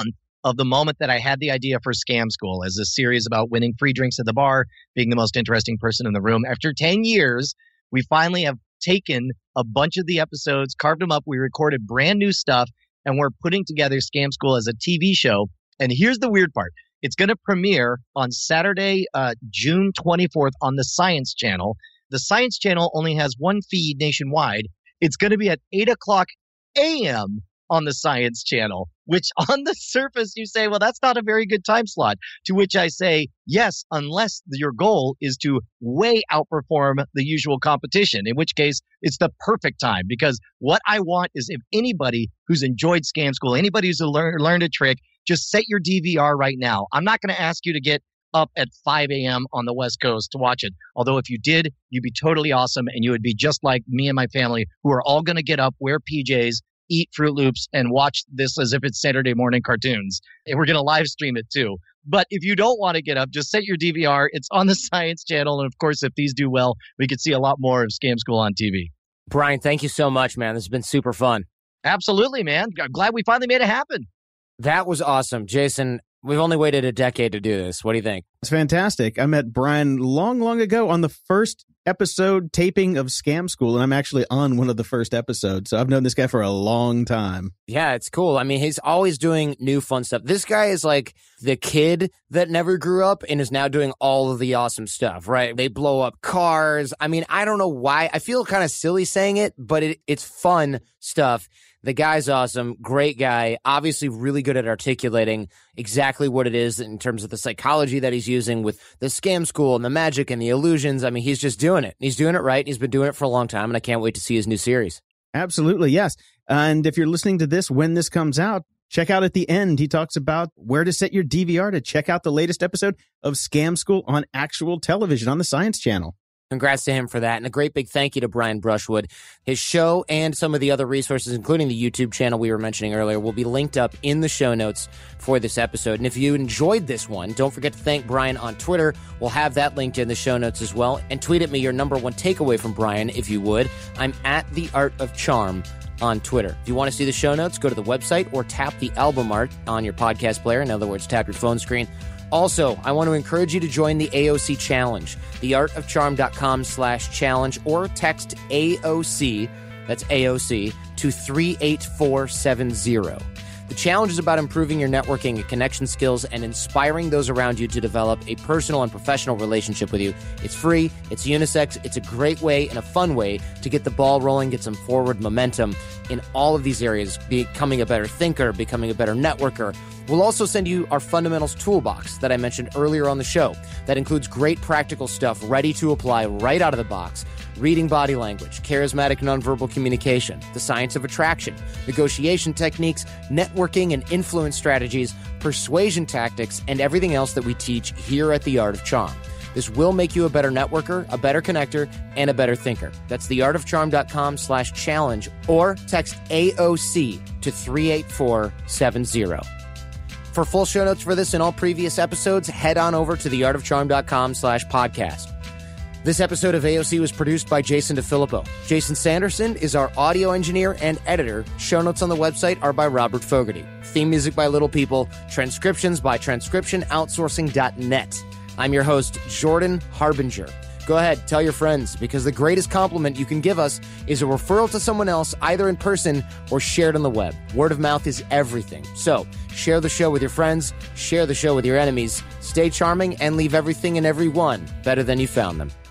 of the moment that I had the idea for Scam School as a series about winning free drinks at the bar, being the most interesting person in the room. After ten years, we finally have taken a bunch of the episodes, carved them up. We recorded brand new stuff, and we're putting together Scam School as a T V show. And here's the weird part. It's going to premiere on Saturday, uh, June twenty-fourth on the Science Channel. The Science Channel only has one feed nationwide. It's going to be at eight o'clock a.m. on the Science Channel, which on the surface you say, well, that's not a very good time slot. To which I say, yes, unless your goal is to way outperform the usual competition, in which case it's the perfect time. Because what I want is if anybody who's enjoyed Scam School, anybody who's learned, learned a trick, just set your D V R right now. I'm not going to ask you to get up at five a.m. on the West Coast to watch it. Although if you did, you'd be totally awesome, and you would be just like me and my family, who are all going to get up, wear P Js, eat Fruit Loops, and watch this as if it's Saturday morning cartoons. And we're going to live stream it too. But if you don't want to get up, just set your D V R. It's on the Science Channel. And of course, if these do well, we could see a lot more of Scam School on T V. Brian, thank you so much, man. This has been super fun. Absolutely, man. I'm glad we finally made it happen. That was awesome. Jason, we've only waited a decade to do this. What do you think? It's fantastic. I met Brian long, long ago on the first episode taping of Scam School, and I'm actually on one of the first episodes. So I've known this guy for a long time. Yeah, it's cool. I mean, he's always doing new fun stuff. This guy is like the kid that never grew up and is now doing all of the awesome stuff, right? They blow up cars. I mean, I don't know why. I feel kind of silly saying it, but it, it's fun stuff. The guy's awesome, great guy, obviously really good at articulating exactly what it is in terms of the psychology that he's using with the Scam School and the magic and the illusions. I mean, he's just doing it. He's doing it right. He's been doing it for a long time, and I can't wait to see his new series. Absolutely, yes. And if you're listening to this when this comes out, check out at the end. He talks about where to set your D V R to check out the latest episode of Scam School on actual television on the Science Channel. Congrats to him for that. And a great big thank you to Brian Brushwood. His show and some of the other resources, including the YouTube channel we were mentioning earlier, will be linked up in the show notes for this episode. And if you enjoyed this one, don't forget to thank Brian on Twitter. We'll have that linked in the show notes as well. And tweet at me your number one takeaway from Brian, if you would. I'm at The Art of Charm on Twitter. If you want to see the show notes, go to the website or tap the album art on your podcast player. In other words, tap your phone screen. Also, I want to encourage you to join the A O C Challenge, theartofcharm.com slash challenge, or text A O C, that's A O C, to three eight four seven zero. The challenge is about improving your networking and connection skills and inspiring those around you to develop a personal and professional relationship with you. It's free, it's unisex, it's a great way and a fun way to get the ball rolling, get some forward momentum in all of these areas, becoming a better thinker, becoming a better networker. We'll also send you our fundamentals toolbox that I mentioned earlier on the show. That includes great practical stuff ready to apply right out of the box. Reading body language, charismatic nonverbal communication, the science of attraction, negotiation techniques, networking and influence strategies, persuasion tactics, and everything else that we teach here at The Art of Charm. This will make you a better networker, a better connector, and a better thinker. That's theartofcharm.com slash challenge or text A O C to three eight four seven zero. For full show notes for this and all previous episodes, head on over to theartofcharm.com slash podcast. This episode of A O C was produced by Jason DeFilippo. Jason Sanderson is our audio engineer and editor. Show notes on the website are by Robert Fogarty. Theme music by Little People. Transcriptions by transcription outsourcing dot net. I'm your host, Jordan Harbinger. Go ahead, tell your friends, because the greatest compliment you can give us is a referral to someone else, either in person or shared on the web. Word of mouth is everything. So share the show with your friends, share the show with your enemies, stay charming, and leave everything and everyone better than you found them.